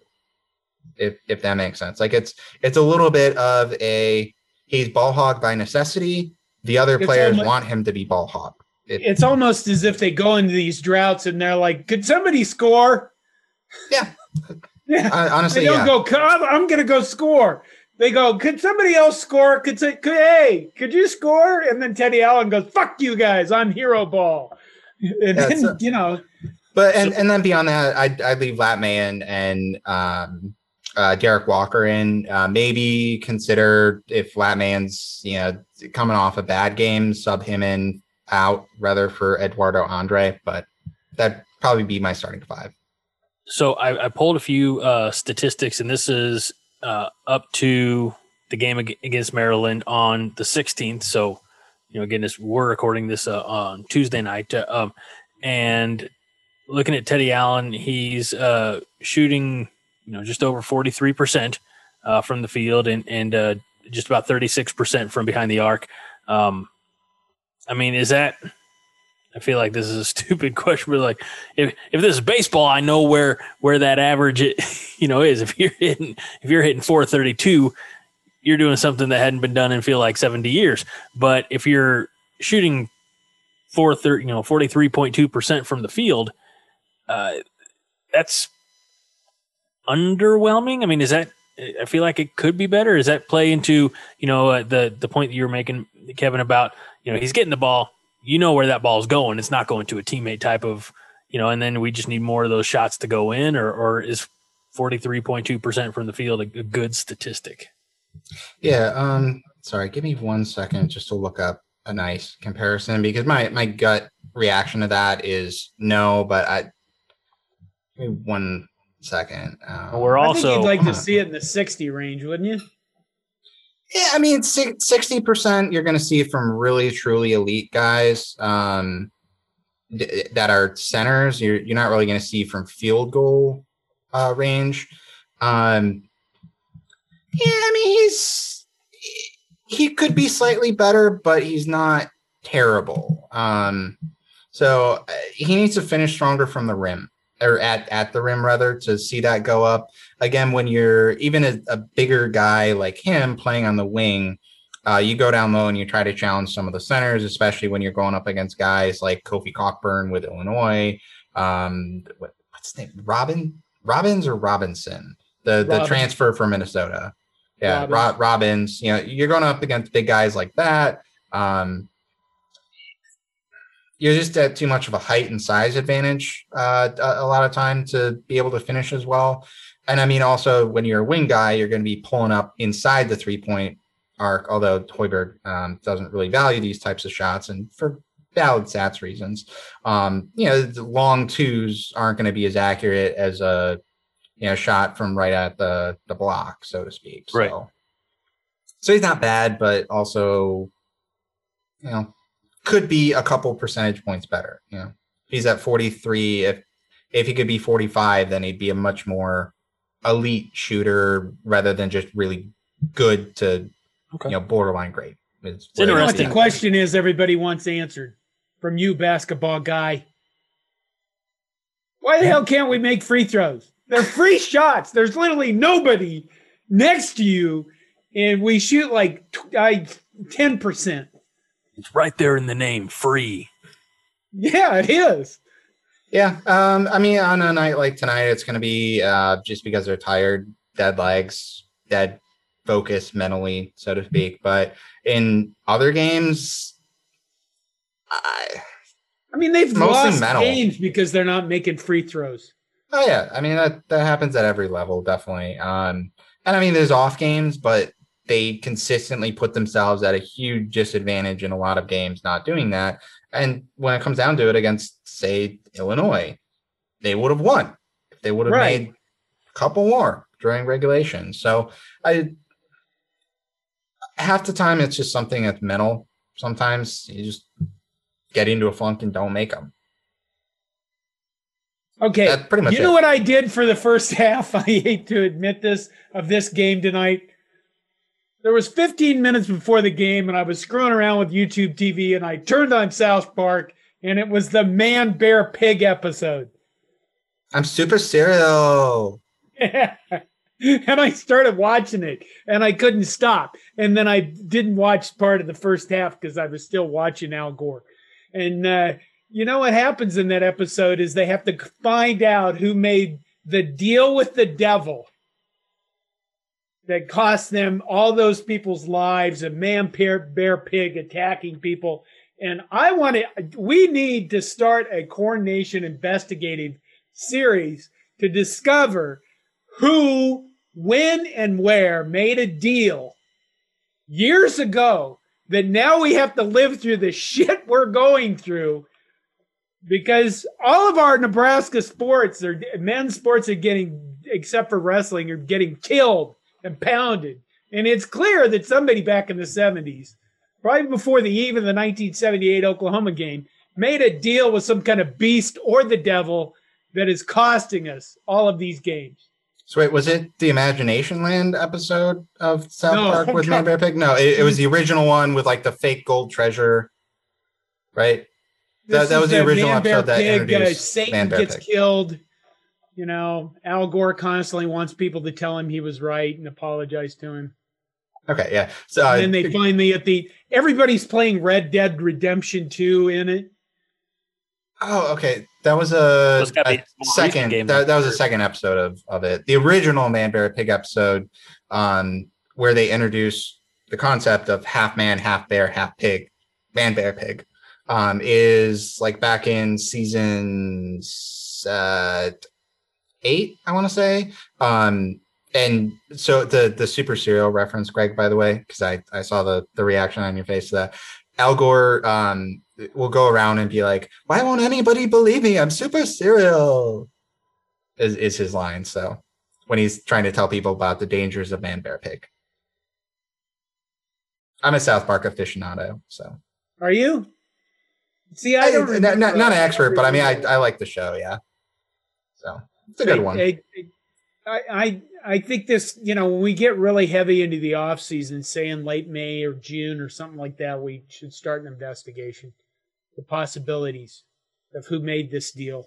if if that makes sense. Like it's it's a little bit of a, he's ball hog by necessity. The other it's players almost, want him to be ball hog. It, it's almost as if they go into these droughts and they're like, could somebody score? Yeah. Yeah. Uh, honestly, they don't yeah. go, I'm, I'm going to go score. They go, could somebody else score? Could say, could, hey, could you score? And then Teddy Allen goes, fuck you guys. I'm hero ball. And yeah, then, a, you know. But, and, and then beyond that, I'd, I'd leave Lat Mayen and um, uh, Derek Walker in. Uh, maybe consider if Lat Mayen's, you know, coming off a bad game, sub him in out rather for Eduardo Andre. But that'd probably be my starting five. So I, I pulled a few uh, statistics, and this is uh, up to the game against Maryland on the sixteenth. So, you know, again, this, we're recording this uh, on Tuesday night. Uh, um, and looking at Teddy Allen, he's uh, shooting, you know, just over forty-three percent uh, from the field and, and uh, just about thirty-six percent from behind the arc. Um, I mean, is that – I feel like this is a stupid question, but like, if if this is baseball, I know where where that average, it, you know, is. If you're hitting if you're hitting four thirty-two, you're doing something that hadn't been done in feel like seventy years. But if you're shooting four thirty, you know, forty-three point two percent from the field, uh, that's underwhelming. I mean, is that? I feel like it could be better. Does that play into, you know, uh, the the point that you were making, Kevin, about, you know, he's getting the ball. You know where that ball's going. It's not going to a teammate type of, you know, and then we just need more of those shots to go in, or, or is forty-three point two percent from the field a, a good statistic? Yeah. Um, sorry, give me one second just to look up a nice comparison, because my, my gut reaction to that is no, but I, give me one second. Um, We're also, I think you'd like to see it in the sixty range, wouldn't you? Yeah, I mean, sixty percent you're going to see from really, truly elite guys um, th- that are centers. You're, you're not really going to see from field goal uh, range. Um, Yeah, I mean, he's he could be slightly better, but he's not terrible. Um, so uh, he needs to finish stronger from the rim, or at, at the rim rather, to see that go up. Again, when you're even a, a bigger guy like him playing on the wing, uh, you go down low and you try to challenge some of the centers, especially when you're going up against guys like Kofi Cockburn with Illinois. Um, what, what's his name? Robin Robbins or Robinson, the the Robin. transfer from Minnesota. Yeah, Robbins. Rob, Robbins. You know, you're going up against big guys like that. Um, you're just at too much of a height and size advantage uh, a, a lot of time to be able to finish as well. And I mean, also when you're a wing guy, you're going to be pulling up inside the three point arc. Although Hoiberg um, doesn't really value these types of shots, and for valid stats reasons, um, you know, the long twos aren't going to be as accurate as a you know shot from right at the the block, so to speak. So, right. So he's not bad, but also, you know, could be a couple percentage points better. You know, he's at forty-three. If if he could be forty-five, then he'd be a much more elite shooter rather than just really good to, okay. you know, borderline great. It's, it's interesting. The question is, everybody wants answered from you, basketball guy. Why the hell can't we make free throws? They're free shots. There's literally nobody next to you, and we shoot like ten percent. It's right there in the name, free. Yeah, it is. Yeah. Um, I mean, on a night like tonight, it's going to be uh, just because they're tired, dead legs, dead focus mentally, so to speak. But in other games, I... I mean, they've mostly lost mental. games because they're not making free throws. Oh, yeah. I mean, that, that happens at every level, definitely. Um, and I mean, there's off games, but they consistently put themselves at a huge disadvantage in a lot of games not doing that. And when it comes down to it against, say, Illinois, they would have won if they would have right. made a couple more during regulation. So I half the time it's just something that's mental. Sometimes you just get into a funk and don't make them. Okay, that's pretty much you it. know what I did for the first half? I hate to admit this, of this game tonight. There was fifteen minutes before the game, and I was screwing around with YouTube T V, and I turned on South Park, and it was the Man, Bear, Pig episode. I'm super serial. Yeah. And I started watching it, and I couldn't stop. And then I didn't watch part of the first half because I was still watching Al Gore. And uh, you know what happens in that episode is they have to find out who made the deal with the devil that cost them all those people's lives, a man, bear, bear, pig attacking people. And I want to, we need to start a Corn Nation investigative series to discover who, when, and where made a deal years ago that now we have to live through the shit we're going through, because all of our Nebraska sports, or men's sports, are getting, except for wrestling, are getting killed and pounded. And it's clear that somebody back in the seventies, probably before the eve of the nineteen seventy-eight Oklahoma game, made a deal with some kind of beast or the devil that is costing us all of these games. So wait, was it the Imagination Land episode of South No, Park with no. Man Bear Pig? No, it, it was the original one with like the fake gold treasure, right? That, that was the original Man, Bear, episode that Pig, introduced uh, Satan Man Bear gets Pig. killed. You know, Al Gore constantly wants people to tell him he was right and apologize to him. Okay, yeah. So uh, And then they finally at the everybody's playing Red Dead Redemption two in it. oh, okay. That was a, Those gotta be a more recent second. games. That, that was a second episode of, of it. The original Man Bear Pig episode, um, where they introduced the concept of half man, half bear, half pig, Man Bear Pig, um, is like back in season uh, eight, I want to say. Um, and so the the super serial reference, Greg, by the way, because I, I saw the the reaction on your face to that. Al Gore um, will go around and be like, "Why won't anybody believe me? I'm super serial." Is is his line. So when he's trying to tell people about the dangers of Man Bear Pig. I'm a South Park aficionado, so. Are you? See, I don't I, remember. not, not an expert, but I mean, I, I like the show, yeah. So it's a good Hey, one. hey, hey, I, I I think this, you know, when we get really heavy into the off season, say in late May or June or something like that, we should start an investigation, the possibilities of who made this deal.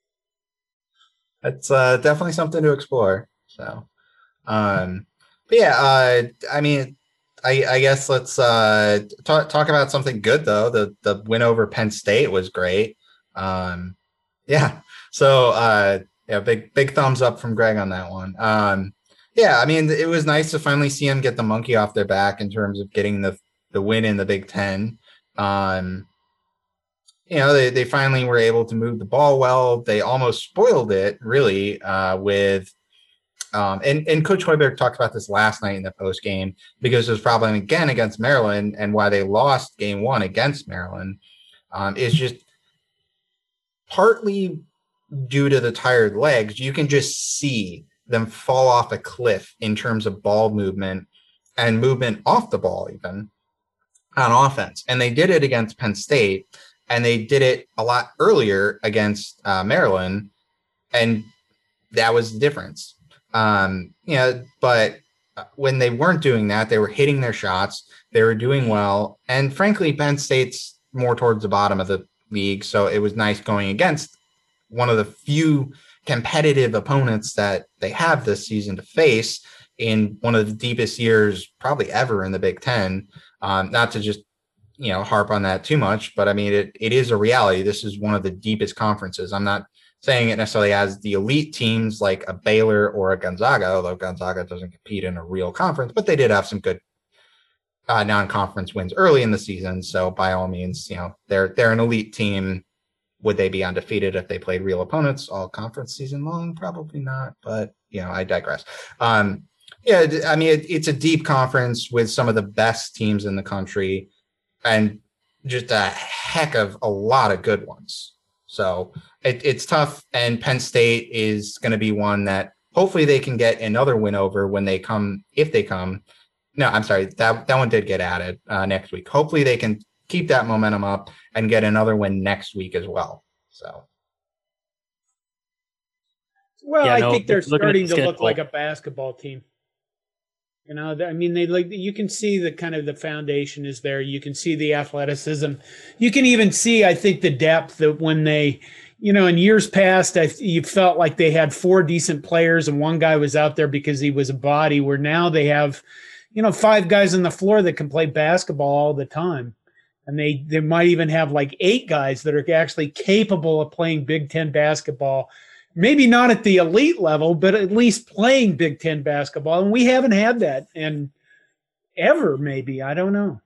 It's uh, definitely something to explore. So, um, but yeah, uh, I mean, I, I guess let's uh, talk talk about something good though. The the win over Penn State was great. Um, yeah, so uh, yeah, big big thumbs up from Greg on that one. Um, yeah, I mean, it was nice to finally see him get the monkey off their back in terms of getting the the win in the Big Ten. Um, you know, they, they finally were able to move the ball well. They almost spoiled it, really, uh, with um, and, and Coach Hoiberg talked about this last night in the post game because there's problem again against Maryland, and why they lost game one against Maryland um, is just partly due to the tired legs. You can just see them fall off a cliff in terms of ball movement and movement off the ball, even on offense. And they did it against Penn State. And they did it a lot earlier against uh, Maryland, and that was the difference. Um, you know, but when they weren't doing that, they were hitting their shots. They were doing well. And frankly, Penn State's more towards the bottom of the league, so it was nice going against one of the few competitive opponents that they have this season to face in one of the deepest years probably ever in the Big Ten. Um, not to just you know, harp on that too much, but I mean, it, it is a reality. This is one of the deepest conferences. I'm not saying it necessarily as the elite teams like a Baylor or a Gonzaga, although Gonzaga doesn't compete in a real conference, but they did have some good uh, non-conference wins early in the season. So by all means, you know, they're, they're an elite team. Would they be undefeated if they played real opponents all conference season long? Probably not, but you know, I digress. Um, yeah, I mean, it, it's a deep conference with some of the best teams in the country, and just a heck of a lot of good ones. So it, it's tough. And Penn State is going to be one that hopefully they can get another win over when they come, if they come. No, I'm sorry. That, that one did get added uh, next week. Hopefully they can keep that momentum up and get another win next week as well. So. Well, yeah, I no, think they're starting the to look like a basketball team. You know, I mean, they like you can see the kind of the foundation is there. You can see the athleticism. You can even see, I think, the depth that when they, you know, in years past, I, you felt like they had four decent players and one guy was out there because he was a body. Where now they have, you know, five guys on the floor that can play basketball all the time, and they they might even have like eight guys that are actually capable of playing Big Ten basketball. Maybe not at the elite level, but at least playing Big Ten basketball. And we haven't had that and ever, maybe. I don't know.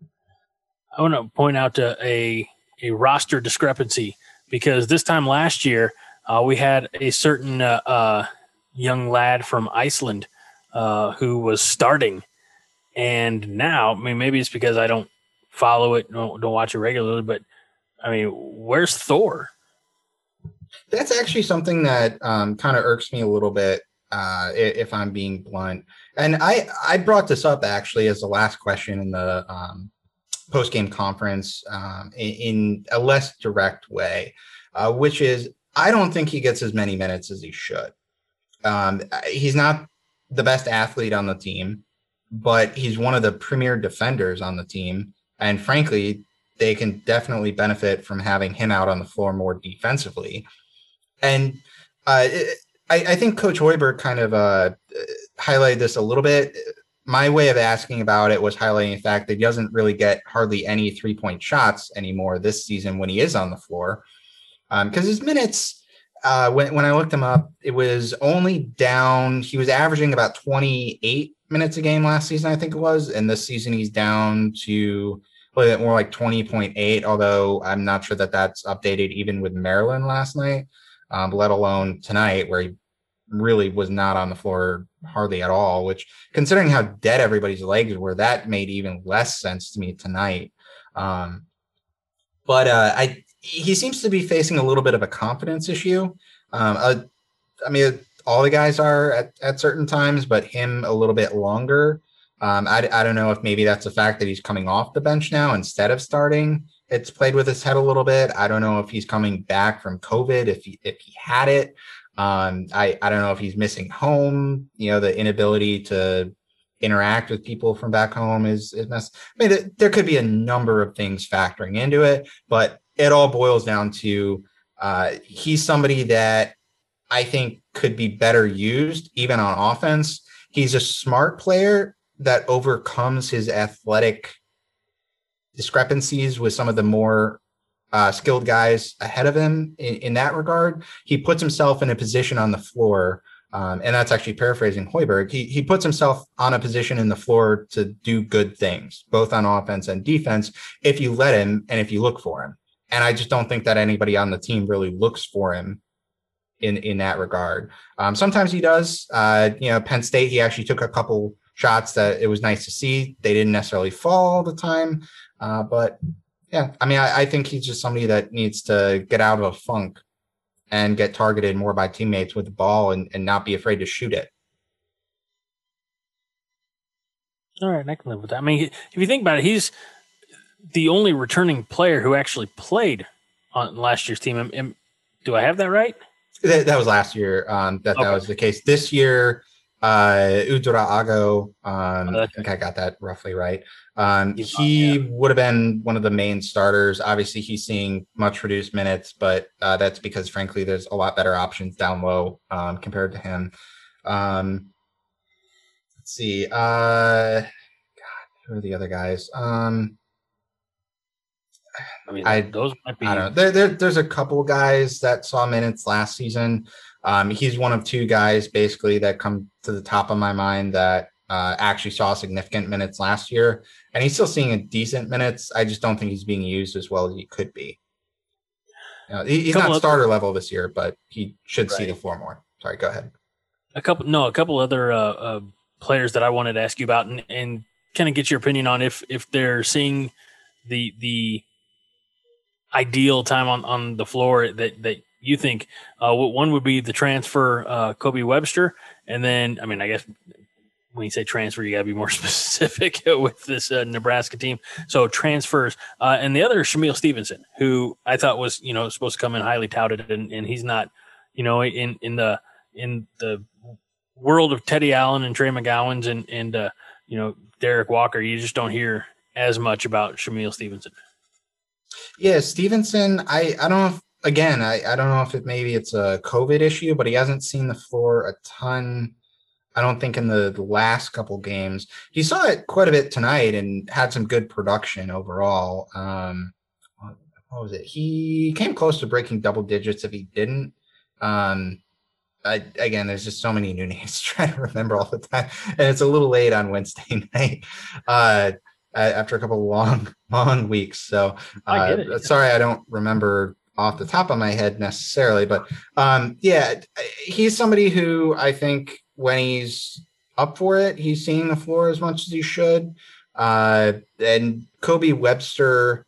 I want to point out a, a, a roster discrepancy because this time last year, uh, we had a certain uh, uh, young lad from Iceland uh, who was starting. And now, I mean, maybe it's because I don't follow it, don't, don't watch it regularly, but I mean, where's Thor? That's actually something that um, kind of irks me a little bit, uh, if I'm being blunt. And I, I brought this up actually as the last question in the um, post-game conference um, in, in a less direct way, uh, which is I don't think he gets as many minutes as he should. Um, he's not the best athlete on the team, but he's one of the premier defenders on the team. And frankly, they can definitely benefit from having him out on the floor more defensively. And uh, I, I think Coach Hoiberg kind of uh, highlighted this a little bit. My way of asking about it was highlighting the fact that he doesn't really get hardly any three-point shots anymore this season when he is on the floor. Because um, his minutes, uh, when, when I looked him up, it was only down. He was averaging about twenty-eight minutes a game last season, I think it was. And this season he's down to a little bit more like twenty point eight, although I'm not sure that that's updated even with Maryland last night, um, let alone tonight where he really was not on the floor hardly at all, which considering how dead everybody's legs were, that made even less sense to me tonight. Um, but uh, I he seems to be facing a little bit of a confidence issue. Um, uh, I mean, all the guys are at, at certain times, but him a little bit longer. Um, I, I don't know if maybe that's the fact that he's coming off the bench now instead of starting. It's played with his head a little bit. I don't know if he's coming back from COVID, if he, if he had it. Um, I, I don't know if he's missing home, you know, the inability to interact with people from back home is, is mess. I mean, there could be a number of things factoring into it, but it all boils down to uh, he's somebody that I think could be better used even on offense. He's a smart player that overcomes his athletic discrepancies with some of the more uh, skilled guys ahead of him in, in that regard. He puts himself in a position on the floor, um, and that's actually paraphrasing Hoiberg. He, he puts himself on a position in the floor to do good things, both on offense and defense, if you let him and if you look for him. And I just don't think that anybody on the team really looks for him in, in that regard. Um, sometimes he does. Uh, you know, Penn State, he actually took a couple shots that it was nice to see. They didn't necessarily fall all the time. Uh, but yeah, I mean, I, I think he's just somebody that needs to get out of a funk and get targeted more by teammates with the ball and, and not be afraid to shoot it. All right, I can live with that. I mean, if you think about it, he's the only returning player who actually played on last year's team. Am, am, do I have that right? That, that was last year. Um, that, okay. that was the case. This year, uh, Udra Ago, um, oh, I think I got that roughly right. Um, he yeah. would have been one of the main starters. Obviously, he's seeing much reduced minutes, but uh, that's because, frankly, there's a lot better options down low um, compared to him. Um, let's see. Uh, God, who are the other guys? Um, I mean, I, those might be. I don't know. There, there, there's a couple guys that saw minutes last season. Um, he's one of two guys, basically, that come to the top of my mind that uh, actually saw significant minutes last year. And he's still seeing a decent minutes. I just don't think he's being used as well as he could be. You know, he, he's not starter other, level this year, but he should right. see the floor more. Sorry, go ahead. A couple, no, a couple other uh, uh, players that I wanted to ask you about, and, and kind of get your opinion on if if they're seeing the the ideal time on, on the floor that that you think. Uh, one would be the transfer, uh, Kobe Webster, and then I mean, I guess. When you say transfer, you got to be more specific with this uh, Nebraska team. So transfers. Uh, and the other is Shamil Stevenson, who I thought was, you know, supposed to come in highly touted, and, and he's not, you know, in, in the in the world of Teddy Allen and Trey McGowan's and, and uh, you know, Derek Walker, you just don't hear as much about Shamil Stevenson. Yeah, Stevenson, I, I don't know if, again, I, I don't know if it maybe it's a COVID issue, but he hasn't seen the floor a ton. I don't think in the, the last couple games. He saw it quite a bit tonight and had some good production overall. Um, what was it? He came close to breaking double digits if he didn't. Um, I, again, there's just so many new names to try to remember all the time. And it's a little late on Wednesday night uh, after a couple of long, long weeks. So uh, I get it. Sorry, I don't remember off the top of my head necessarily. But um, yeah, he's somebody who I think – when he's up for it, he's seeing the floor as much as he should. Uh, and Kobe Webster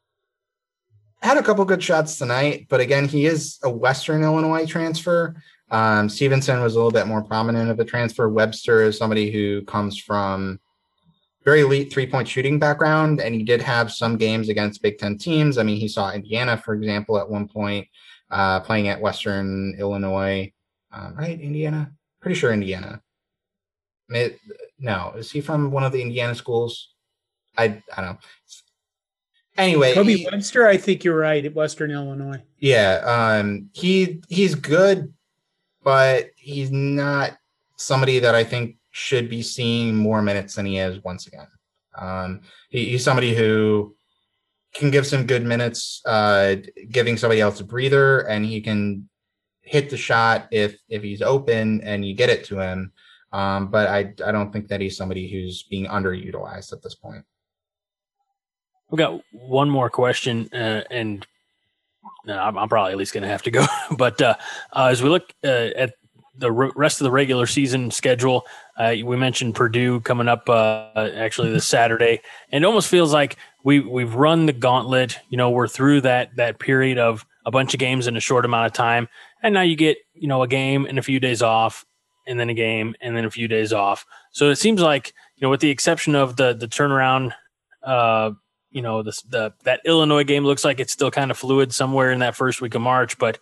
had a couple good shots tonight, but again, he is a Western Illinois transfer. Um, Stevenson was a little bit more prominent of a transfer. Webster is somebody who comes from very elite three-point shooting background, and he did have some games against Big Ten teams. I mean, he saw Indiana, for example, at one point, uh, playing at Western Illinois, um, right? Indiana? Pretty sure Indiana. It, no, is he from one of the Indiana schools? I I don't know. Anyway, Kobe he, Webster, I think you're right, at Western Illinois. Yeah, um, he he's good, but he's not somebody that I think should be seeing more minutes than he is once again. Um, he, he's somebody who can give some good minutes, uh, giving somebody else a breather, and he can hit the shot if if he's open and you get it to him. Um, but I I don't think that he's somebody who's being underutilized at this point. We've got one more question, uh, and uh, I'm, I'm probably at least going to have to go. but uh, uh, as we look uh, at the re- rest of the regular season schedule, uh, we mentioned Purdue coming up uh, actually this Saturday, and it almost feels like we we've run the gauntlet. You know, we're through that that period of a bunch of games in a short amount of time. And now you get, you know, a game and a few days off, and then a game and then a few days off. So it seems like, you know, with the exception of the the turnaround, uh, you know, the, the that Illinois game looks like it's still kind of fluid somewhere in that first week of March. But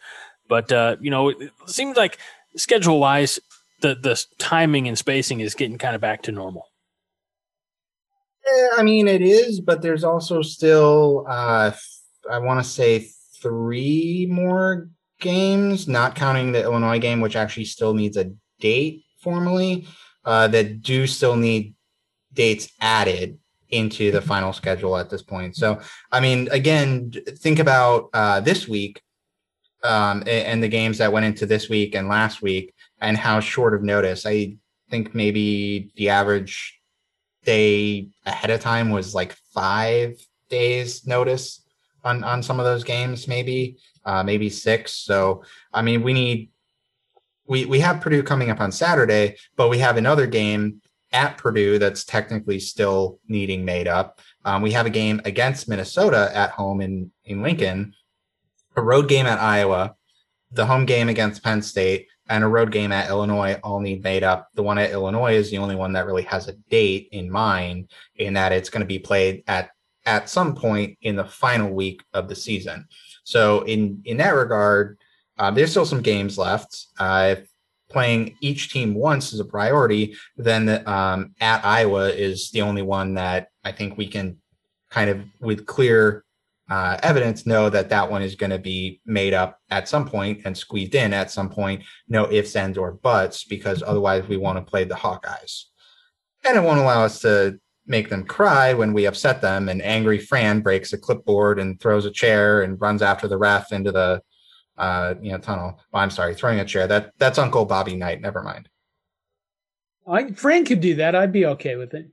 But, uh, you know, it seems like schedule-wise, the, the timing and spacing is getting kind of back to normal. Yeah, I mean, it is, but there's also still, uh, I want to say three more games, not counting the Illinois game, which actually still needs a date formally, uh, that do still need dates added into the final schedule at this point. So, I mean, again, think about uh, this week um, and the games that went into this week and last week and how short of notice. I think maybe the average day ahead of time was like five days notice on, on some of those games, maybe, uh, maybe six. So, I mean, we need, we, we have Purdue coming up on Saturday, but we have another game at Purdue that's technically still needing made up. Um, we have a game against Minnesota at home in, in Lincoln, a road game at Iowa, the home game against Penn State, and a road game at Illinois all need made up. The one at Illinois is the only one that really has a date in mind, in that it's going to be played at, at some point in the final week of the season. So in, in that regard, uh, there's still some games left. Uh, if playing each team once is a priority, then the, um, at Iowa is the only one that I think we can kind of with clear uh, evidence know that that one is going to be made up at some point and squeezed in at some point. No ifs, ands, or buts, because otherwise we want to play the Hawkeyes. And it won't allow us to make them cry when we upset them and angry Fran breaks a clipboard and throws a chair and runs after the ref into the Uh, you know, tunnel. Well, I'm sorry, throwing a chair. That that's Uncle Bobby Knight. Never mind. I Frank could do that. I'd be okay with it.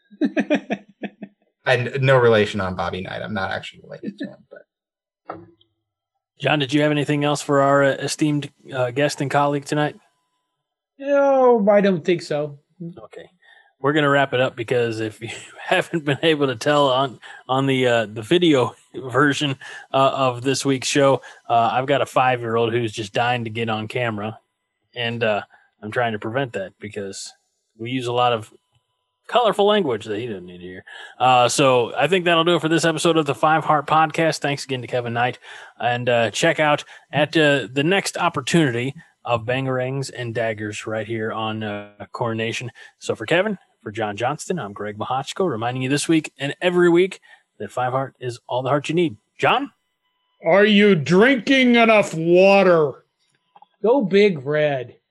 And no relation on Bobby Knight. I'm not actually related to him. But John, did you have anything else for our uh, esteemed uh, guest and colleague tonight? No, I don't think so. Okay. We're going to wrap it up because if you haven't been able to tell on on the uh, the video version uh, of this week's show, uh, I've got a five-year-old who's just dying to get on camera, and uh, I'm trying to prevent that because we use a lot of colorful language that he doesn't need to hear. Uh, so I think that'll do it for this episode of the Five Heart Podcast. Thanks again to Kevin Knight, and uh, check out at uh, the next opportunity of Bangerangs and Daggers right here on uh, Coronation. So for Kevin, for John Johnston, I'm Greg Mahochko, reminding you this week and every week that Five Heart is all the heart you need. John? Are you drinking enough water? Go Big Red.